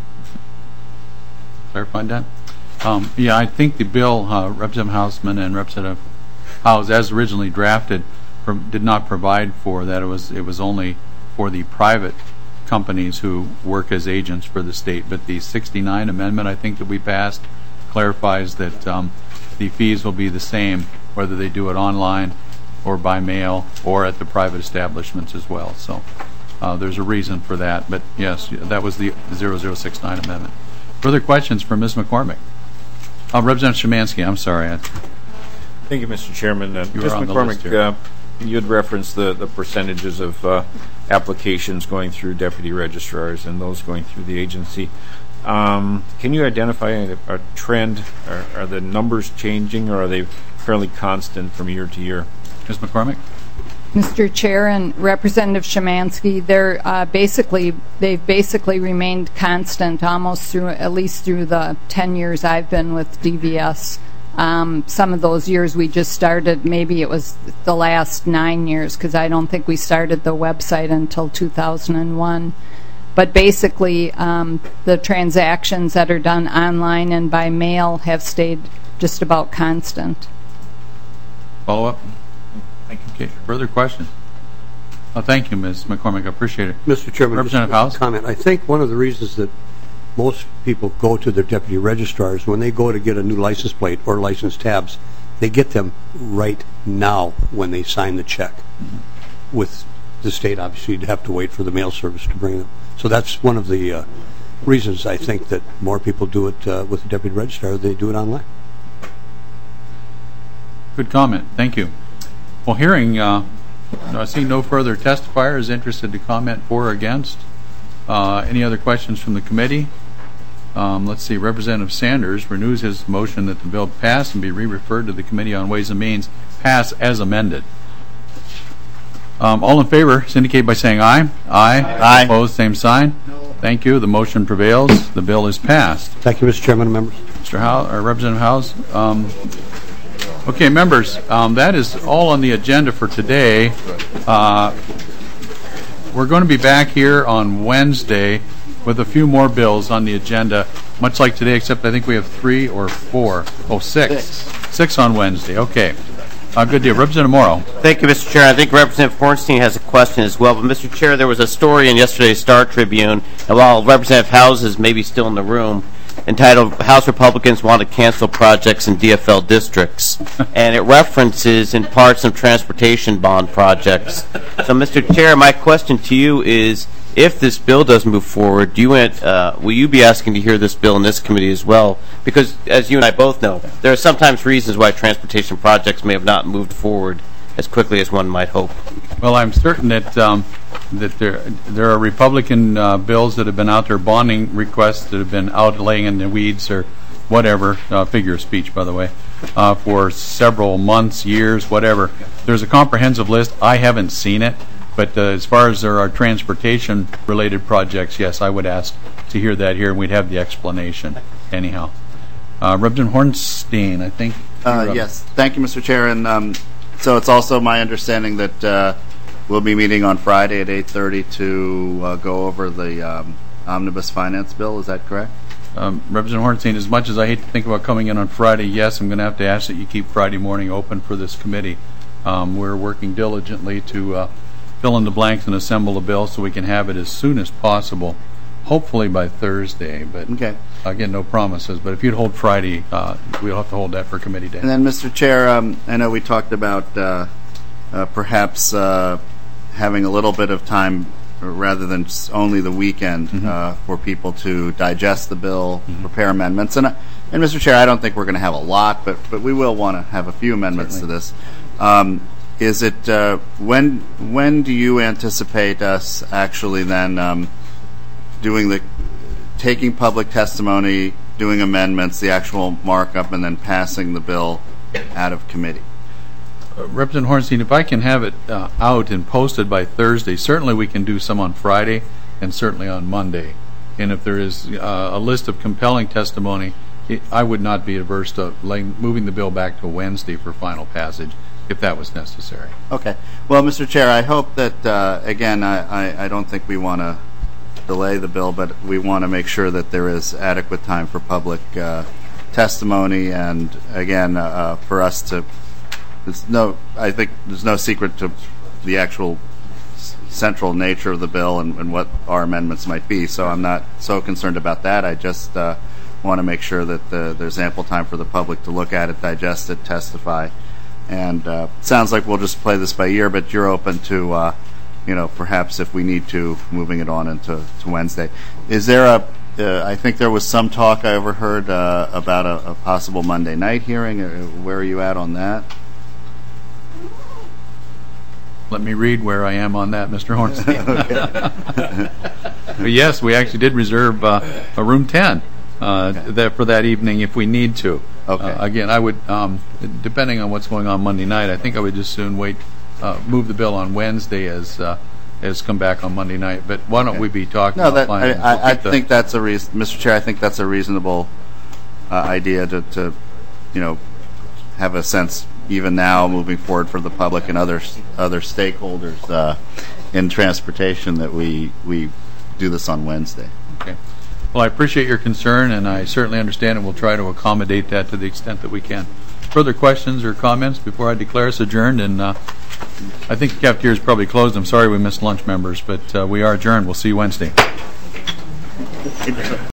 Clarified that? Um, yeah, I think the bill, uh, Representative Hausman and Representative House, as originally drafted, from, did not provide for that. It was it was only for the private companies who work as agents for the state. But the sixty-nine amendment, I think, that we passed clarifies that um, the fees will be the same whether they do it online or by mail or at the private establishments as well. So uh, there's a reason for that. But yes, that was the zero zero six nine amendment. Further questions for Miz McCormick? Uh, Representative Szymanski, I'm sorry. I, Thank you, Mister Chairman. Uh, You Miz are on the list McCormick, here. uh, you had referenced the, the percentages of uh, applications going through deputy registrars and those going through the agency. Um, can you identify a, a trend? Are, are the numbers changing, or are they fairly constant from year to year? Miz McCormick? Mister Chair and Representative Szymanski, they're uh, basically they've basically remained constant almost through at least through the ten years I've been with D V S. Um, some of those years we just started, maybe it was the last nine years because I don't think we started the website until two thousand one. But basically, um, the transactions that are done online and by mail have stayed just about constant. Follow up? Thank you. Okay. Further questions? Oh, thank you, Miz McCormick. I appreciate it. Mister Chairman, Representative just a House? comment. I think one of the reasons that most people go to their deputy registrars when they go to get a new license plate or license tabs, they get them right now when they sign the check. Mm-hmm. With the state, obviously, you'd have to wait for the mail service to bring them. So that's one of the uh, reasons I think that more people do it uh, with the deputy registrar than they do it online. Good comment. Thank you. Well, hearing, uh, I see no further testifiers interested to comment for or against. Uh, any other questions from the committee? Um, let's see. Representative Sanders renews his motion that the bill pass and be re-referred to the Committee on Ways and Means, pass as amended. Um, all in favor, indicate by saying aye. Aye. Aye. Opposed, same sign. No. Thank you. The motion prevails. The bill is passed. Thank you, Mister Chairman and members. Mister House, or Representative House. Um, okay, members, um, that is all on the agenda for today. Uh, we're going to be back here on Wednesday with a few more bills on the agenda, much like today, except I think we have three or four. Oh, six. Six, six on Wednesday. Okay. Uh, good deal. Representative Morrow. Thank you, Mister Chair. I think Representative Hornstein has a question as well. But, Mister Chair, there was a story in yesterday's Star Tribune, and while Representative Howes is maybe still in the room, entitled House Republicans Want to Cancel Projects in D F L Districts. And it references in part some transportation bond projects. So, Mister Chair, my question to you is, if this bill does move forward, do you uh, will you be asking to hear this bill in this committee as well? Because, as you and I both know, there are sometimes reasons why transportation projects may have not moved forward as quickly as one might hope. Well, I'm certain that um, that there there are Republican uh, bills that have been out there, bonding requests that have been out laying in the weeds or whatever, uh, figure of speech, by the way, uh, for several months, years, whatever. There's a comprehensive list. I haven't seen it. But uh, as far as there are transportation-related projects, yes, I would ask to hear that here, and we'd have the explanation anyhow. Uh, Representative Hornstein, I think. Uh, yes, thank you, Mister Chair. And um, so it's also my understanding that uh, we'll be meeting on Friday at eight thirty to uh, go over the um, omnibus finance bill. Is that correct? Um, Representative Hornstein, as much as I hate to think about coming in on Friday, yes, I'm going to have to ask that you keep Friday morning open for this committee. Um, we're working diligently to uh, fill in the blanks and assemble a bill so we can have it as soon as possible hopefully by Thursday, but Okay. again, no promises. But if you'd hold Friday, uh, we'll have to hold that for committee day. And then, Mister Chair, um, I know we talked about uh, uh, perhaps uh, having a little bit of time rather than s- only the weekend Mm-hmm. uh, for people to digest the bill, prepare amendments. And, uh, and Mister Chair, I don't think we're going to have a lot, but, but we will want to have a few amendments to this. Um, is it, uh, when, when do you anticipate us actually then um, doing the, taking public testimony, doing amendments, the actual markup, and then passing the bill out of committee? Uh, Representative Hornstein, if I can have it uh, out and posted by Thursday, certainly we can do some on Friday and certainly on Monday. And if there is uh, a list of compelling testimony, it, I would not be averse to laying, moving the bill back to Wednesday for final passage if that was necessary. Okay. Well, Mister Chair, I hope that, uh, again, I, I, I don't think we want to delay the bill, but we want to make sure that there is adequate time for public uh, testimony and, again, uh, for us to There's no, I think there's no secret to the actual s- central nature of the bill and, and what our amendments might be. So I'm not so concerned about that. I just uh, want to make sure that the, there's ample time for the public to look at it, digest it, testify. And uh, it sounds like we'll just play this by ear, but you're open to, uh, you know, perhaps if we need to, moving it on into to Wednesday. Is there a, uh, I think there was some talk I overheard uh, about a, a possible Monday night hearing. Uh, Where are you at on that? Let me read where I am on that, Mister Hornstein. But yes, we actually did reserve uh, a room ten uh, that for that evening if we need to. Okay. Uh, again, I would, um, depending on what's going on Monday night, I think I would just soon wait, uh, move the bill on Wednesday as uh, as come back on Monday night. But why don't Okay. we be talking No, that, offline? I, I, I Keep the- think that's a reason, Mister Chair. I think that's a reasonable uh, idea to, to, you know, have a sense even now moving forward for the public and other other stakeholders uh, in transportation that we we do this on Wednesday. Okay. Well, I appreciate your concern, and I certainly understand, and we'll try to accommodate that to the extent that we can. Further questions or comments before I declare us adjourned? And uh, I think the cafeteria is probably closed. I'm sorry we missed lunch, members, but uh, we are adjourned. We'll see you Wednesday.